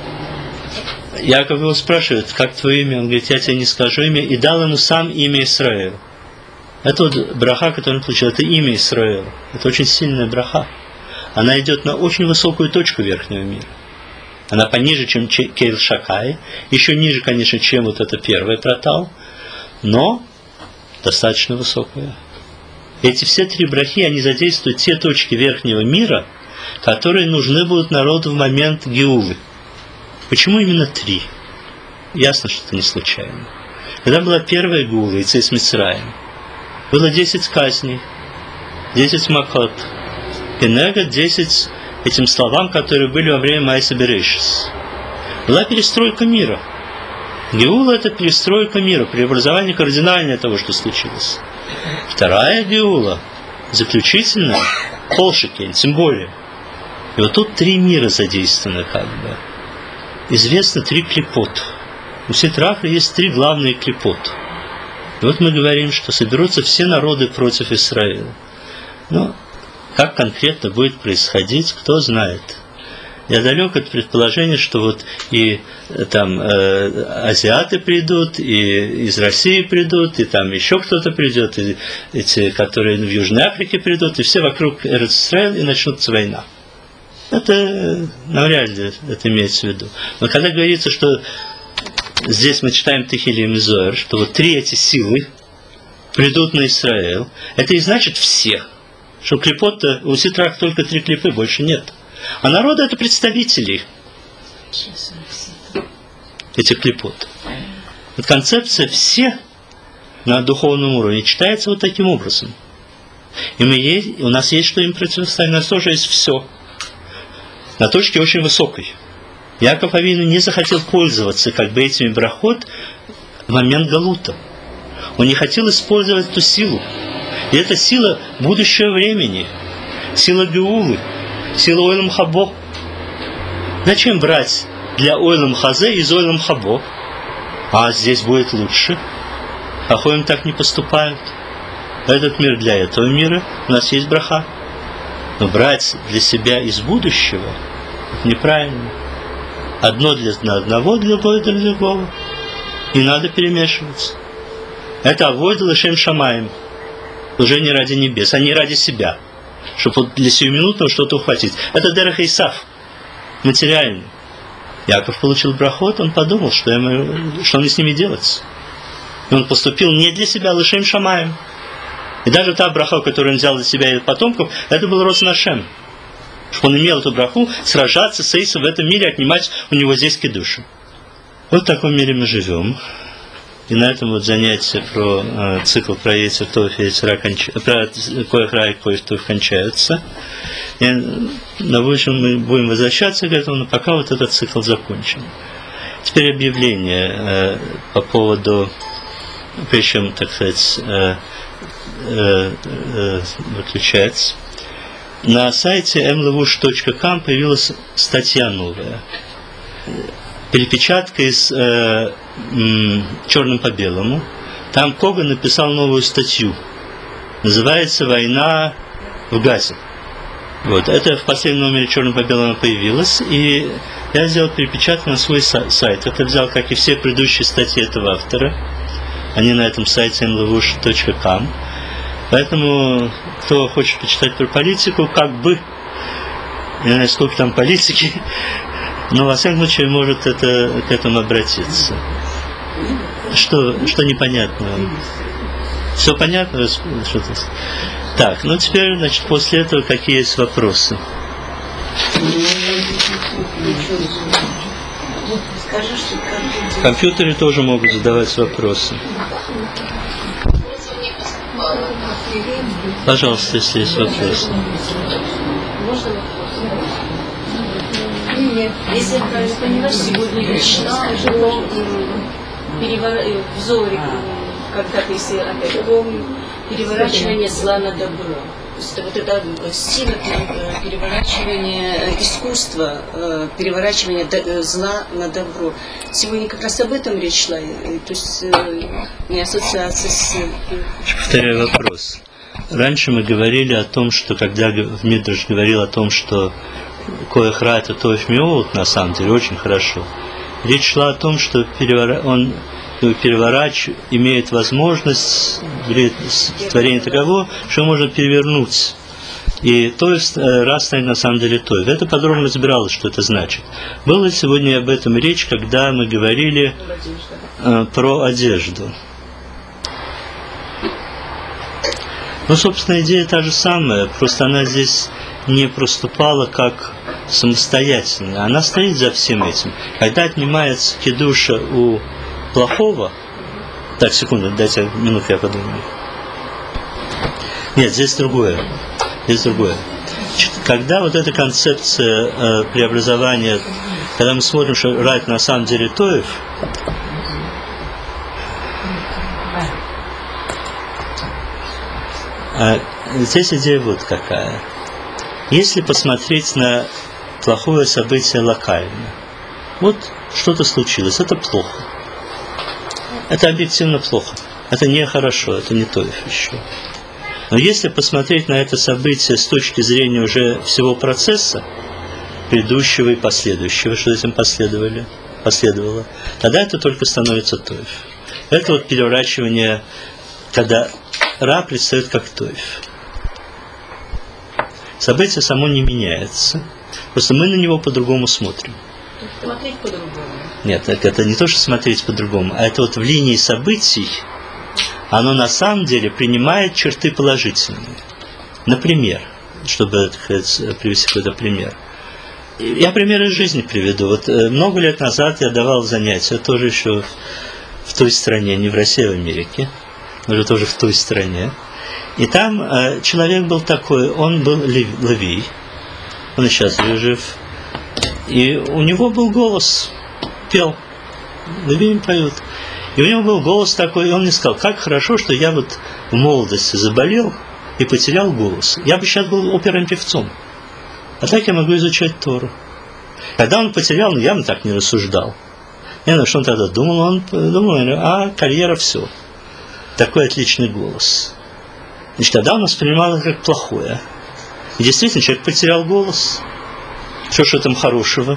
Яков его спрашивает, как твое имя? Он говорит, я тебе не скажу имя, и дал ему сам имя Исраэль. Это вот браха, которую он получил, это имя Исраэль. Это очень сильная браха. Она идет на очень высокую точку верхнего мира. Она пониже, чем Кейл Шакай, еще ниже, конечно, чем вот это первое протал, но достаточно высокая. Эти все три брахи, они задействуют те точки верхнего мира, которые нужны будут народу в момент Геулы. Почему именно три? Ясно, что это не случайно. Когда была первая Геула, Йециат Мицраим, было десять казней, десять макот, кенегат десять этим словам, которые были во время Майса Берешис. Была перестройка мира. Геула – это перестройка мира, преобразование кардинальное того, что случилось. Вторая Геула, заключительная, Холшекен, тем более. И вот тут три мира задействованы как бы. Известно три клипот. У Ситраха есть три главные клипот. И вот мы говорим, что соберутся все народы против Израиля. Но как конкретно будет происходить, кто знает. Я далек от предположения, что вот и там э, азиаты придут, и из России придут, и там еще кто-то придет, и эти, которые в Южной Африке придут, и все вокруг Эрец-Исраэль, и начнется война. Это навряд ли это имеется в виду. Но когда говорится, что здесь мы читаем Техилим и Зоэр, что вот три эти силы, придут на Израиль, это и значит все. Что клипот, у Ситрах только три клипы, больше нет. А народа это представители этих клипот. Вот концепция «все» на духовном уровне читается вот таким образом. И мы есть, у нас есть что им противостоять, у нас тоже есть все. На точке очень высокой. Яков Авину не захотел пользоваться как бы этими брахот в момент галута. Он не хотел использовать эту силу. И это сила будущего времени, сила Геулы, сила Ойлам Хабо. Зачем брать для Ойлам Хазе из Ойлам Хабо? А здесь будет лучше. Ахоим так не поступают. Этот мир для этого мира, у нас есть браха. Но брать для себя из будущего неправильно. Одно для одного, другое для другого. Не надо перемешиваться. Это авойд лешем шамаем. Уже не ради небес, а не ради себя. Чтобы вот для сиюминутного что-то ухватить. Это Дерех Исав. Материальный. Яков получил брахот, он подумал, что, ему, что мне с ними делать. И он поступил не для себя, лешем шамаем. И даже та браха, которую он взял для себя и потомков, это был рост Нашем. Он имел эту браху сражаться с Эйсом в этом мире, отнимать у него здесь кидушу. Вот в таком мире мы живем. И на этом вот занятие про э, цикл про Ейцер Тов и Ейцера конч... про Коэх Ра и Коэх Тов кончаются. И на будущем мы будем возвращаться к этому, но пока вот этот цикл закончен. Теперь объявление э, по поводу, причем, так сказать, э, э, э, выключать. На сайте эм левуш точка ком появилась статья новая. Перепечатка из э, м, черным по белому. Там Коган написал новую статью. Называется «Война в Газе». Вот. Это в последнем номере черным по белому появилось. И я сделал перепечатку на свой сайт. Это взял, как и все предыдущие статьи этого автора. Они на этом сайте эм левуш точка ком. Поэтому, кто хочет почитать про политику, как бы, я не знаю, сколько там политики, но, во всяком случае, может это, к этому обратиться. Что, что непонятно? Все понятно? Что-то? Так, ну теперь, значит, после этого какие есть вопросы? В компьютере тоже могут задавать вопросы. Пожалуйста, если есть вопросы. Можно вопрос? Нет. Если я правильно поняла, сегодня Мишна о переворачивании в Зоре, когда-то, если я опять помню, переворачивание зла на добро. То есть это вот эта сила переворачивания искусства, переворачивания зла на добро. Сегодня как раз об этом речь шла. То есть не ассоциация с... Повторяю вопрос. Раньше мы говорили о том, что когда в Мидраш говорил о том, что Коэх Ра это Тоев Миолот, на самом деле, очень хорошо. Речь шла о том, что перевора... он переворачивает, имеет возможность творения таково, что можно перевернуть. И Тоев Ра станет на самом деле Тоев. Это подробно разбиралось, что это значит. Была сегодня об этом речь, когда мы говорили э, про одежду. Ну, собственно, идея та же самая, просто она здесь не проступала как самостоятельно. Она стоит за всем этим. Когда отнимается кидуша у плохого... Так, секунду, дайте минуту, я подумаю. Нет, здесь другое. Здесь другое. Когда вот эта концепция э, преобразования, когда мы смотрим, что Райт на самом деле Тоев, э, здесь идея вот какая. Если посмотреть на плохое событие локально, вот что-то случилось, это плохо. Это объективно плохо. Это нехорошо, это не Тоев еще. Но если посмотреть на это событие с точки зрения уже всего процесса, предыдущего и последующего, что этим последовали, последовало, тогда это только становится Тоев. Это вот переворачивание, когда Ра предстает как Тоев. Событие само не меняется. Просто мы на него по-другому смотрим. Смотреть по-другому. Нет, это, это не то, что смотреть по-другому, а это вот в линии событий оно на самом деле принимает черты положительные. Например, чтобы, так сказать, привести какой-то пример. Я пример из жизни приведу. Вот много лет назад я давал занятия, тоже еще в той стране, не в России, а в Америке, уже тоже в той стране. И там э, человек был такой, он был левий, он и сейчас жив, и у него был голос, пел, левии поют, и у него был голос такой, и он мне сказал, как хорошо, что я вот в молодости заболел и потерял голос. Я бы сейчас был оперным певцом, а так я могу изучать Тору. Когда он потерял, он явно так не рассуждал. Я знаю, что он тогда думал, он думал, а карьера все. Такой отличный голос. Значит, тогда он воспринимал это как плохое. И действительно, человек потерял голос. Что ж в этом хорошего?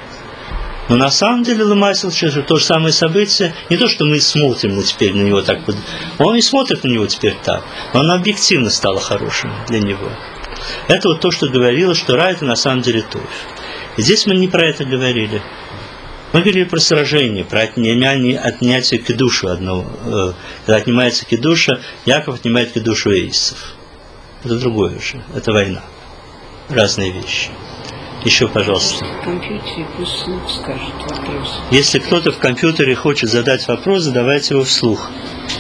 Но на самом деле Ломайсел, то же самое событие, не то, что мы смотрим на теперь на него так, он и смотрит на него теперь так, но оно объективно стало хорошим для него. Это вот то, что говорилось, что рай это на самом деле то. И здесь мы не про это говорили. Мы говорили про сражение, про отнятие, отнятие кидуша одного. Когда отнимается кидуша, Яков отнимает кидушу Эйсов. Это другое уже, это война. Разные вещи. Еще, пожалуйста. В компьютере пусть вслух скажет вопрос. Если кто-то в компьютере хочет задать вопрос, задавайте его вслух.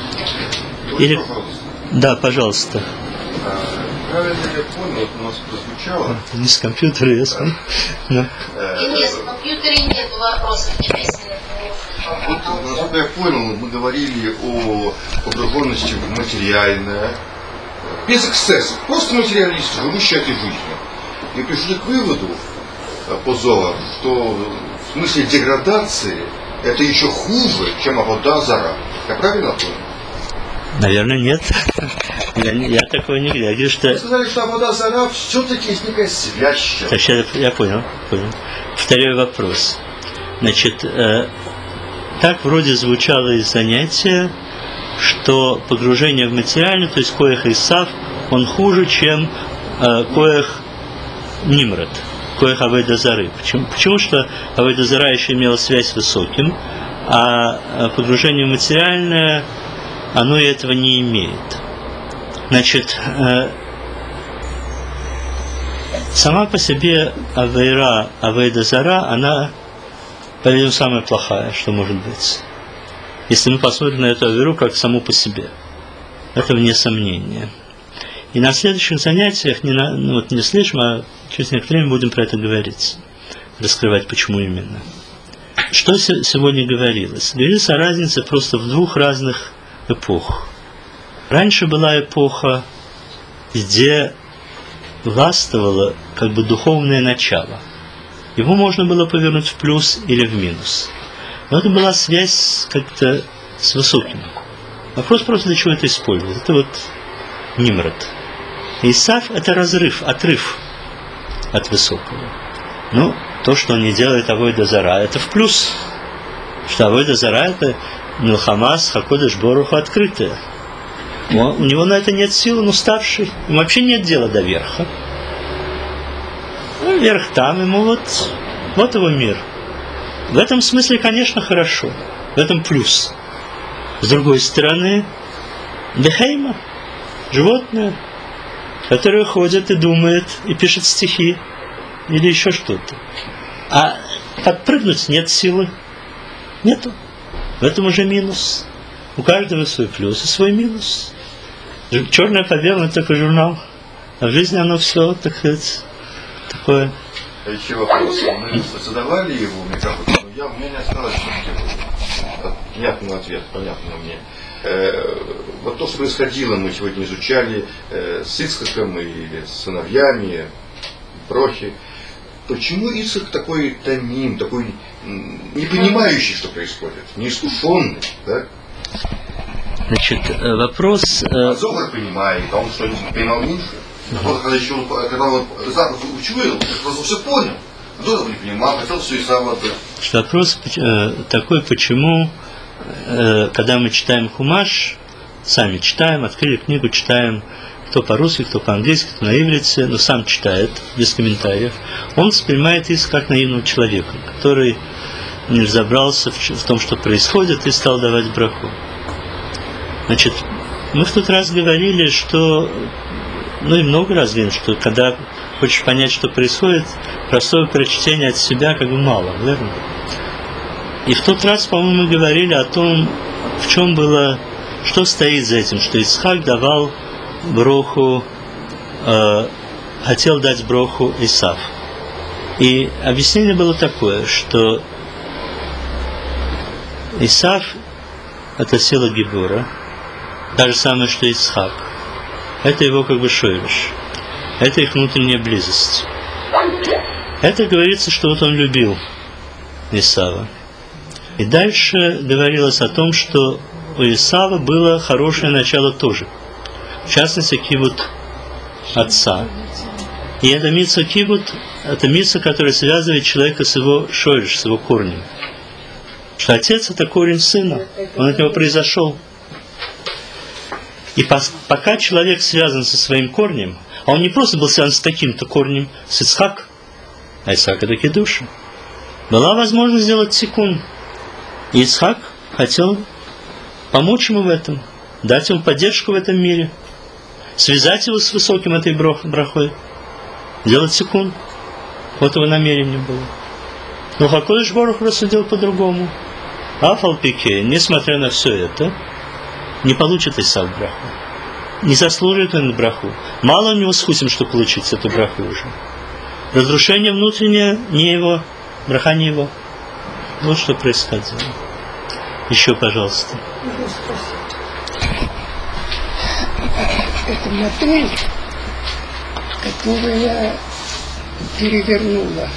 Или... Да, пожалуйста. Правильно я понял, вот у нас прозвучало. Не с компьютера, я смотрю. Нет, в компьютере нет вопросов, не писали. Вот, насколько я понял, мы говорили о погруженности в материальное, без эксцессов, просто материалисты, живущие этой жизнью. И пришли к выводу по Зоару, что в смысле деградации это еще хуже, чем Авода Зара. Я правильно понял? Наверное, нет. Я, я такого не говорю. Я говорю, что... Вы сказали, что Авода Зара все-таки есть некая связь. Так, я, я понял, понял. Второй вопрос. Значит, э, так вроде звучало из занятия, что погружение в материальное, то есть коэх Исав, он хуже, чем э, коэх Нимрод, коэх Авейда Зары. Почему? Почему? Что Авейда Зара еще имела связь с высоким, а погружение в материальное, оно и этого не имеет. Значит, э, сама по себе Авейра, Авейда Зара, она, по-видимому, самая плохая, что может быть. Если мы посмотрим на эту Авейру как саму по себе. Это вне сомнения. И на следующих занятиях, не, на, ну, вот не следующем, а через некоторое время будем про это говорить. Раскрывать, почему именно. Что сегодня говорилось? Говорилось о разнице просто в двух разных эпохах. Раньше была эпоха, где властвовало как бы духовное начало. Его можно было повернуть в плюс или в минус. Но это была связь как-то с высоким. Вопрос просто, для чего это использовать. Это вот Нимрод. Исав – это разрыв, отрыв от высокого. Ну, то, что он не делает Авойда Зара, это в плюс. Что Авойда Зара – это Милхамас, Хакодыш Боруху открытая. У него на это нет сил, он уставший. Ему вообще нет дела до верха. Ну, верх там, ему вот, вот его мир. В этом смысле, конечно, хорошо. В этом плюс. С другой стороны, Бехейма, животное, которое ходит и думает, и пишет стихи, или еще что-то. А подпрыгнуть нет силы. Нету. В этом уже минус. У каждого свой плюс и свой минус. Черное по белому – это такой журнал. А в жизни оно все, так сказать, такое. А еще вопрос. Мы задавали его, мне кажется, но я, у меня не осталось понятного ответа, понятного мне. Э, вот то, что происходило, мы сегодня изучали э, с Ицхаком или с сыновьями, Брохи. Почему Ицхак такой томим, такой не понимающий, что происходит, неискушенный, да? Значит, вопрос... А Зохар понимает, а он что, не понимал меньше? Вот когда еще, когда он запах учуял, просто все понял. Зохар не понимал, хотел все и сам отдать. Что вопрос э, такой, почему, э, когда мы читаем Хумаш, сами читаем, открыли книгу, читаем, кто по-русски, кто по-английски, кто на иврите, но сам читает, без комментариев, он воспринимает их как наивного человека, который не разобрался в, в том, что происходит, и стал давать браху. Значит, Мы в тот раз говорили, что, ну и много раз говорили, что когда хочешь понять, что происходит, простое прочтение от себя как бы мало, верно? И в тот раз, по-моему, мы говорили о том, в чем было, что стоит за этим, что Ицхак давал броху, э, хотел дать броху Исав. И объяснение было такое, что Исав – это сила Гибора, то же самое, что Ицхак. Это его как бы шойриш. Это их внутренняя близость. Это говорится, что вот он любил Исава. И дальше говорилось о том, что у Исава было хорошее начало тоже. В частности, кибут отца. И это митцва кибут, это митцва, которая связывает человека с его шойриш, с его корнем. Что отец – это корень сына, он от него произошел. И пока человек связан со своим корнем, а он не просто был связан с таким-то корнем, с Ицхак, а Ицхак – это кидуша, была возможность сделать тикун. И Ицхак хотел помочь ему в этом, дать ему поддержку в этом мире, связать его с высоким этой брахой, сделать тикун. Вот его намерение было. Но Хакодыш Барух рассудил по-другому. Афал-Пике, несмотря на все это, не получит Исав браху. Не заслуживает он браху. Мало у него с хусим, чтобы получить эту браху уже. Разрушение внутреннее не его, браха не его. Вот что происходило. Еще, пожалуйста. Это модель, которая перевернула,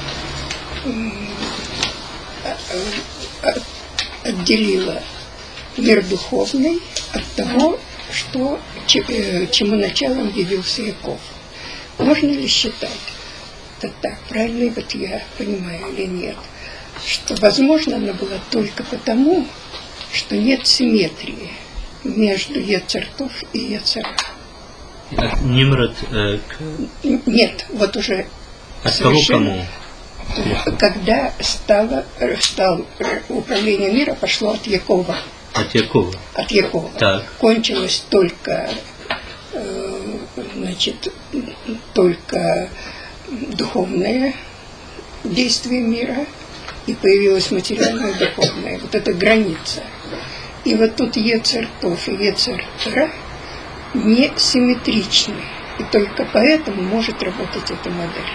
отделила мир духовный от того, что, чему началом явился Яков. Можно ли считать, это так, правильно ли вот я понимаю или нет, что возможно она была только потому, что нет симметрии между Ецер-Тов и Ецер-Ра. Нимрод... Э, к... Нет, вот уже от кого кому? Когда стало, стало управление мира, пошло от Якова. От Якова. От Якова. Так. Кончилось только, э, значит, только духовное действие мира, и появилось материальное и духовное. Вот это граница. И вот тут Ецер-Тов и Ецер-Ра не симметричны. И только поэтому может работать эта модель.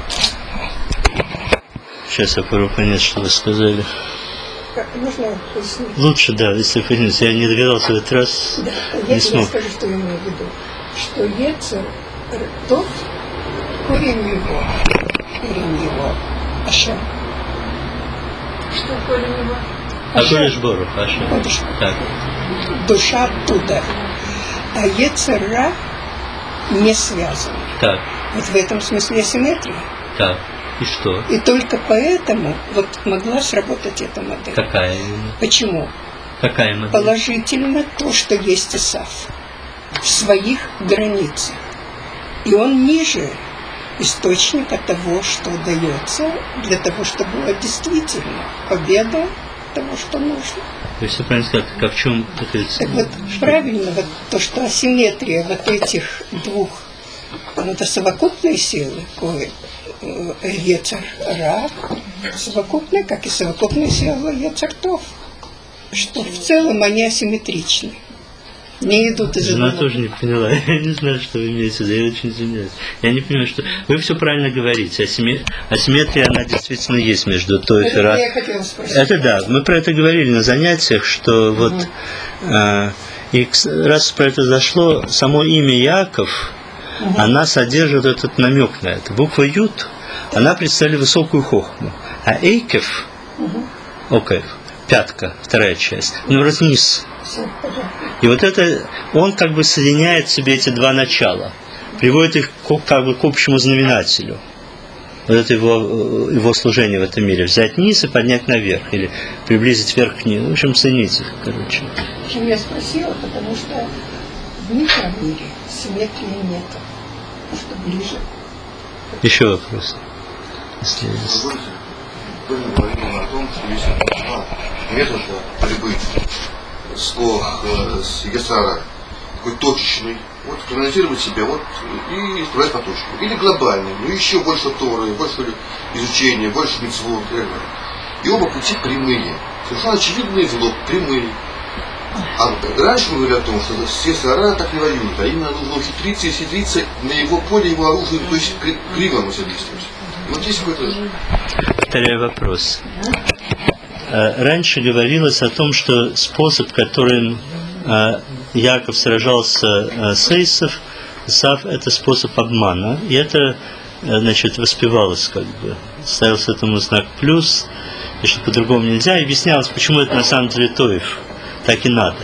Сейчас я попробую понять, что вы сказали. Как, можно пояснить? Лучше, да, если понять. Я не догадался в этот раз. Да, не я смог. скажу, что я имею в виду. Что Ецер-Тов, корень его, корень его, Ашем. Что корень его? Хакодыш Барух, Ашем. Хакодыш. Так. Душа оттуда. А Ецер-Ра не связаны. Так. Вот в этом смысле асимметрия. Так. И что? И только поэтому вот могла сработать эта модель. Какая именно? Почему? Какая модель? Положительно то, что есть Исав в своих границах. И он ниже источника того, что дается, для того, чтобы была действительно победа того, что нужно. То есть, я правильно сказал, как в чем это? Так вот, правильно, вот то, что асимметрия вот этих двух, ну, это совокупные силы, кое Ецер-Ра, совокупные, как и совокупные силы Ецер-Тов, что в целом они асимметричны. Не идут из Жена одного. тоже не поняла. Я не знаю, что вы имеете в виду. Я очень извиняюсь. Я не понимаю, что... Вы все правильно говорите. Асимме... Асимметрия, она действительно есть между той и Это Ра. я хотела спросить. Это да. Мы про это говорили на занятиях, что вот... А, и раз про это зашло, само имя Яаков, угу. она содержит этот намек на это. Буква Ют, она представляет высокую хохму. А Эйкев, угу. Окев, пятка, вторая часть, ну, раз низ. И вот это, он как бы соединяет в себе эти два начала, приводит их как бы к общему знаменателю. Вот это его, его служение в этом мире. Взять низ и поднять наверх, или приблизить вверх к низу. В общем, соединить их, короче. Чем я спросила, потому что в микромире симметрии нет. Что ближе. Еще вопрос. Если есть. Вы говорили о том, что если метода борьбы с, с Егесара такой точечный, вот проанализировать себя, вот, и исправлять по точкам. Или глобальный, ну еще больше Торы, больше изучения, больше мицвот, и так далее. И оба пути прямые, совершенно очевидные зло, прямые. А раньше мы говорили о том, что все сара так не воюют, а именно нужно ухитриться и хитриться на его поле, его оружие, то есть криво мы содействуем. Вот здесь какой-то... Повторяю вопрос. Раньше говорилось о том, что способ, которым Яков сражался с Эйсов, Исав, это способ обмана. И это, значит, воспевалось как бы. Ставился этому знак плюс, и что по-другому нельзя. И объяснялось, почему это на самом деле Тоев. Так и надо.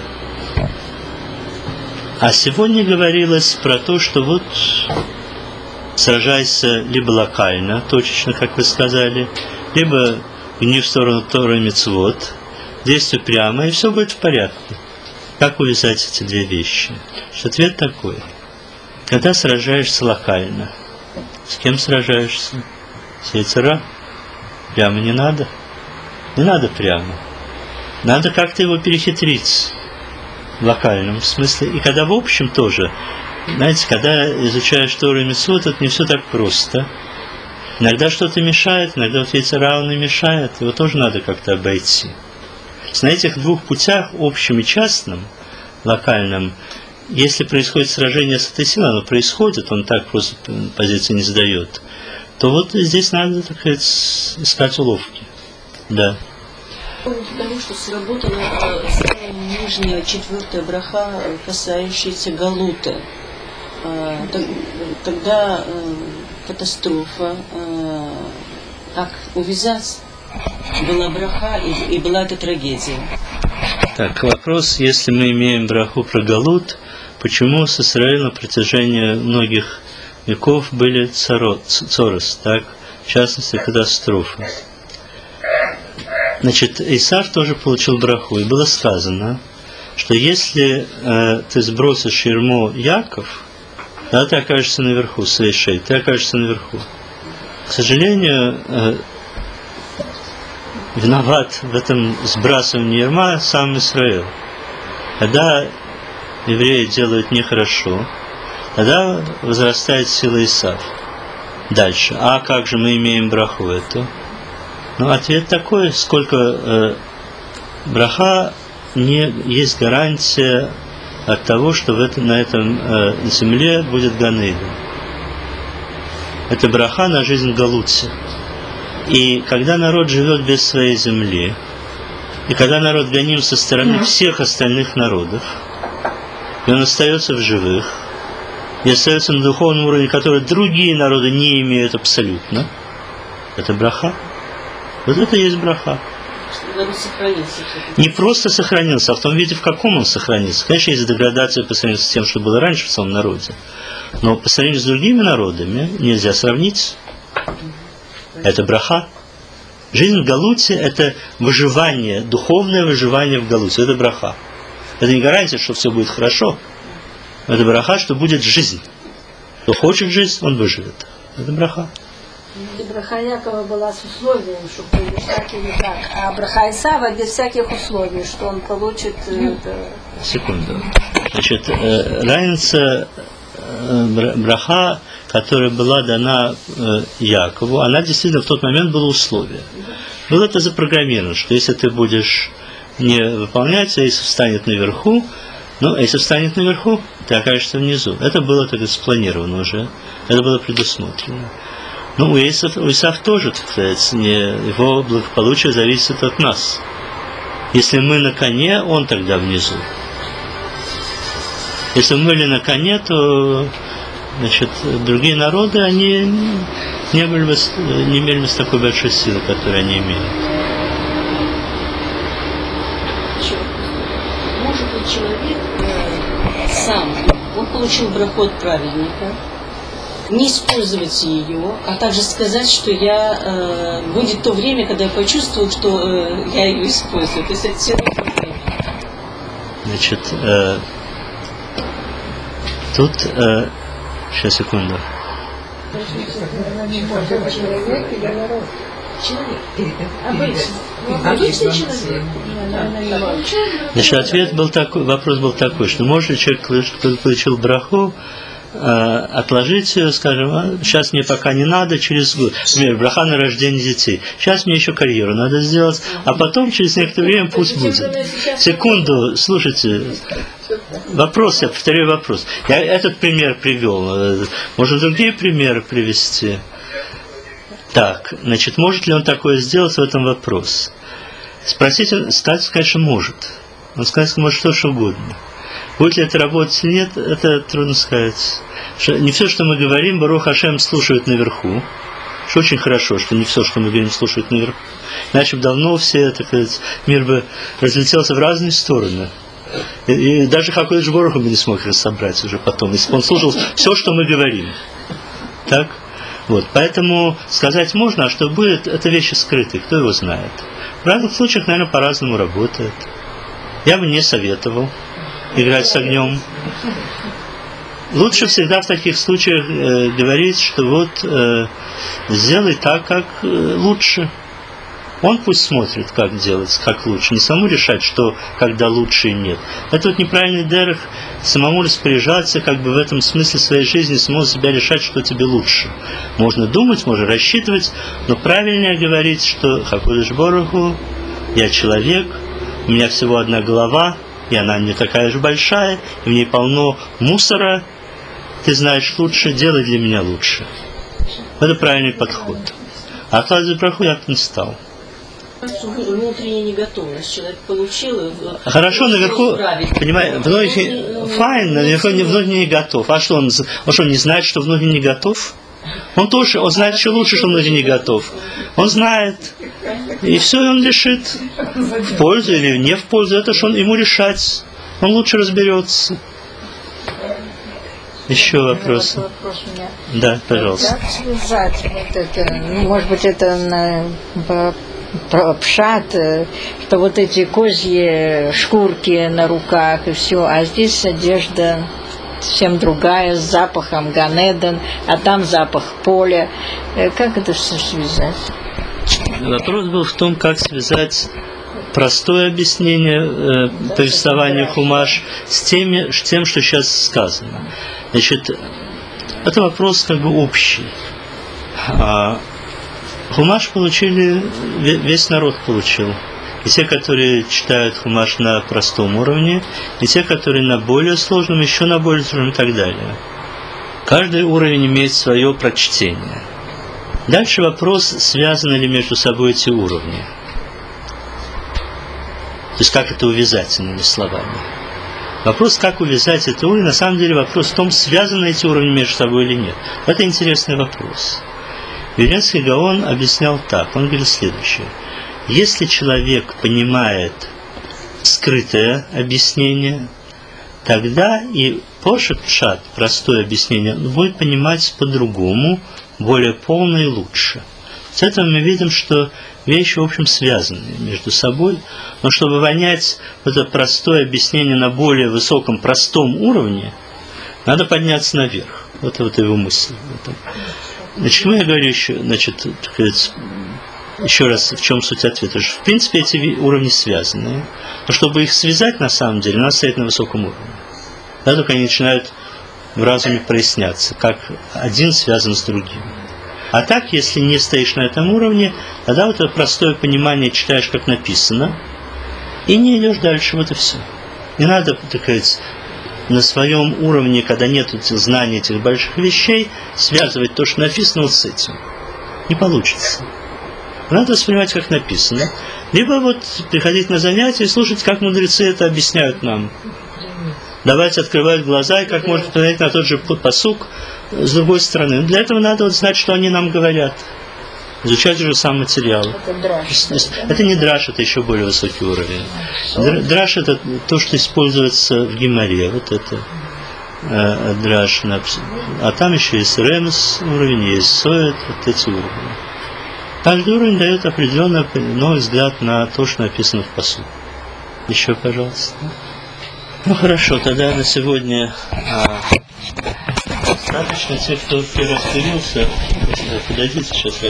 А сегодня говорилось про то, что вот сражайся либо локально, точечно, как вы сказали, либо гни в сторону Торы и мицвот, действуй прямо, и все будет в порядке. Как увязать эти две вещи? Что ответ такой. Когда сражаешься локально, с кем сражаешься? С яйцера? Прямо не надо. Не надо прямо. Надо как-то его перехитрить в локальном смысле. И когда в общем тоже, знаете, когда изучаешь Тору и мицвот, это не все так просто. Иногда что-то мешает, иногда вот яйцера он и мешает, его тоже надо как-то обойти. На этих двух путях, общем и частном, локальном, если происходит сражение с этой силой, оно происходит, он так просто позиции не сдает, то вот здесь надо, так сказать, искать уловки. Да. Потому что сработала самая нижняя четвертая браха, касающаяся галута. Тогда катастрофа, как увязать, была браха и, и была эта трагедия. Так, вопрос, если мы имеем браху про галут, почему с Израилем на протяжении многих веков были царот, цорос, так, в частности, катастрофы. Значит, Исав тоже получил браху, и было сказано, что если э, ты сбросишь ярмо Яков, да, ты окажешься наверху, своей шеи, ты окажешься наверху. К сожалению, э, виноват в этом сбрасывании ярма сам Израиль. Когда евреи делают нехорошо, тогда возрастает сила Исав. Дальше. А как же мы имеем браху эту? Ну, ответ такой, сколько э, браха не есть гарантия от того, что в этом, на этом э, земле будет Ганейден. Это браха на жизнь в Галуте. И когда народ живет без своей земли, и когда народ гоним со стороны всех остальных народов, и он остается в живых, и остается на духовном уровне, который другие народы не имеют абсолютно, это браха. Вот это и есть браха. Не просто сохранился, а в том виде, в каком он сохранился. Конечно, есть деградация по сравнению с тем, что было раньше в самом народе. Но по сравнению с другими народами нельзя сравнить. Это браха. Жизнь в Галуте – это выживание, духовное выживание в Галуте. Это браха. Это не гарантия, что все будет хорошо. Это браха, что будет жизнь. Кто хочет жизнь, он выживет. Это браха. И браха Якова была с условием, что не так или так. А браха Исава без всяких условий, что он получит... Это... Секунду. Значит, э, разница э, браха, которая была дана э, Якову, она действительно в тот момент была условие. Было это запрограммировано, что если ты будешь не выполнять, а если встанет наверху, ну, если встанет наверху, ты окажешься внизу. Это было так спланировано уже, это было предусмотрено. Ну, у Исав, у Исав тоже, так сказать, не, его благополучие зависит от нас. Если мы на коне, он тогда внизу. Если мы были на коне, то, значит, другие народы, они не, были бы, не имели бы с такой большой силы, которую они имеют. Может быть, человек э, сам, он получил браху от праведника, не использовать ее, а также сказать, что я э, будет то время, когда я почувствую, что э, я ее использую. То есть это все время. Значит, э, тут э, сейчас секунду. Человек. Обычно. Обычный человек. Значит, ответ был такой, вопрос был такой, что может ли человек, который получил браху, отложить ее, скажем, а, сейчас мне пока не надо, через год, например, браха на рождение детей, сейчас мне еще карьеру надо сделать, а потом через некоторое время пусть будет. Секунду, слушайте, вопрос, я повторяю вопрос. Я этот пример привел, можно другие примеры привести. Так, значит, может ли он такое сделать, в этом вопрос? Спросить, сказать, конечно, может. Он сказать может что, что угодно. Будет ли это работать или нет, это трудно сказать. Что не все, что мы говорим, Барух Ашем слушают наверху. Что очень хорошо, что не все, что мы говорим, слушают наверху. Иначе бы давно все, так сказать, мир бы разлетелся в разные стороны. И, и даже Хакодыш Барух бы не смог их собрать уже потом, если бы он слушал все, что мы говорим. Так? Вот. Поэтому сказать можно, а что будет, это вещи скрытые, кто его знает. В разных случаях, наверное, по-разному работает. Я бы не советовал играть с огнем. Лучше всегда в таких случаях э, говорить, что вот э, сделай так, как э, лучше. Он пусть смотрит, как делать, как лучше. Не самому решать, что когда лучше и нет. Это вот неправильный дерех, самому распоряжаться, как бы в этом смысле своей жизни, самому себя решать, что тебе лучше. Можно думать, можно рассчитывать, но правильнее говорить, что Хакодыш Баруху, я человек, у меня всего одна голова, и она не такая же большая, и в ней полно мусора, ты знаешь лучше, делай для меня лучше. Это правильный подход. А откладывать браху я бы не стал. Внутренняя неготовность человек получил. Хорошо, наверху, понимаете, внутренне, файн, наверху внутренне не готов. А что он, он что, не знает, что внутренне не готов? Он тоже, он знает еще лучше, что внутренне не готов. Он знает. И все, он решит, в пользу или не в пользу. Это что он ему решать. Он лучше разберется. Еще вопросы? Вопрос у меня. Да, пожалуйста. Как связать вот это, ну, может быть, это на, по, про пшат, что вот эти козьи шкурки на руках и все, а здесь одежда совсем другая, с запахом Ганеден, а там запах поля. Как это все связать? Вопрос был в том, как связать простое объяснение э, повествования Хумаш с, теми, с тем, что сейчас сказано. Значит, это вопрос как бы общий. А Хумаш получили, весь народ получил. И те, которые читают Хумаш на простом уровне, и те, которые на более сложном, еще на более сложном и так далее. Каждый уровень имеет свое прочтение. Дальше вопрос, связаны ли между собой эти уровни. То есть, как это увязать, иными словами. Вопрос, как увязать эти уровни, на самом деле вопрос в том, связаны эти уровни между собой или нет. Это интересный вопрос. Виленский Гаон объяснял так, он говорит следующее. Если человек понимает скрытое объяснение, тогда и пошет пшат, простое объяснение, он будет понимать по-другому, более полно и лучше. С этого мы видим, что вещи, в общем, связаны между собой, но чтобы понять это простое объяснение на более высоком, простом уровне, надо подняться наверх. Вот, вот его мысль. Значит, я говорю еще, значит, так сказать, еще раз, в чем суть ответа. В принципе, эти уровни связаны. Но чтобы их связать, на самом деле, надо стоять на высоком уровне. Да, только они начинают в разуме проясняться, как один связан с другим. А так, если не стоишь на этом уровне, тогда вот это простое понимание читаешь, как написано, и не идешь дальше, вот и все. Не надо, так сказать, на своем уровне, когда нет знания этих больших вещей, связывать то, что написано, вот с этим. Не получится. Надо воспринимать, как написано. Либо вот приходить на занятия и слушать, как мудрецы это объясняют нам. Давайте открывать глаза, и как можно посмотреть на тот же пасук с другой стороны. Для этого надо вот знать, что они нам говорят. Изучать уже сам материал. Это драш. Это не драш, это еще более высокий уровень. Драш это то, что используется в гемаре. Вот это э, драш. А там еще есть ремс уровень, есть соет, вот эти уровни. Каждый уровень дает определенный новый взгляд на то, что написано в пасуке. Еще, пожалуйста. Ну хорошо, тогда на сегодня а, достаточно. Те, кто первый раз появился, подойдите сейчас.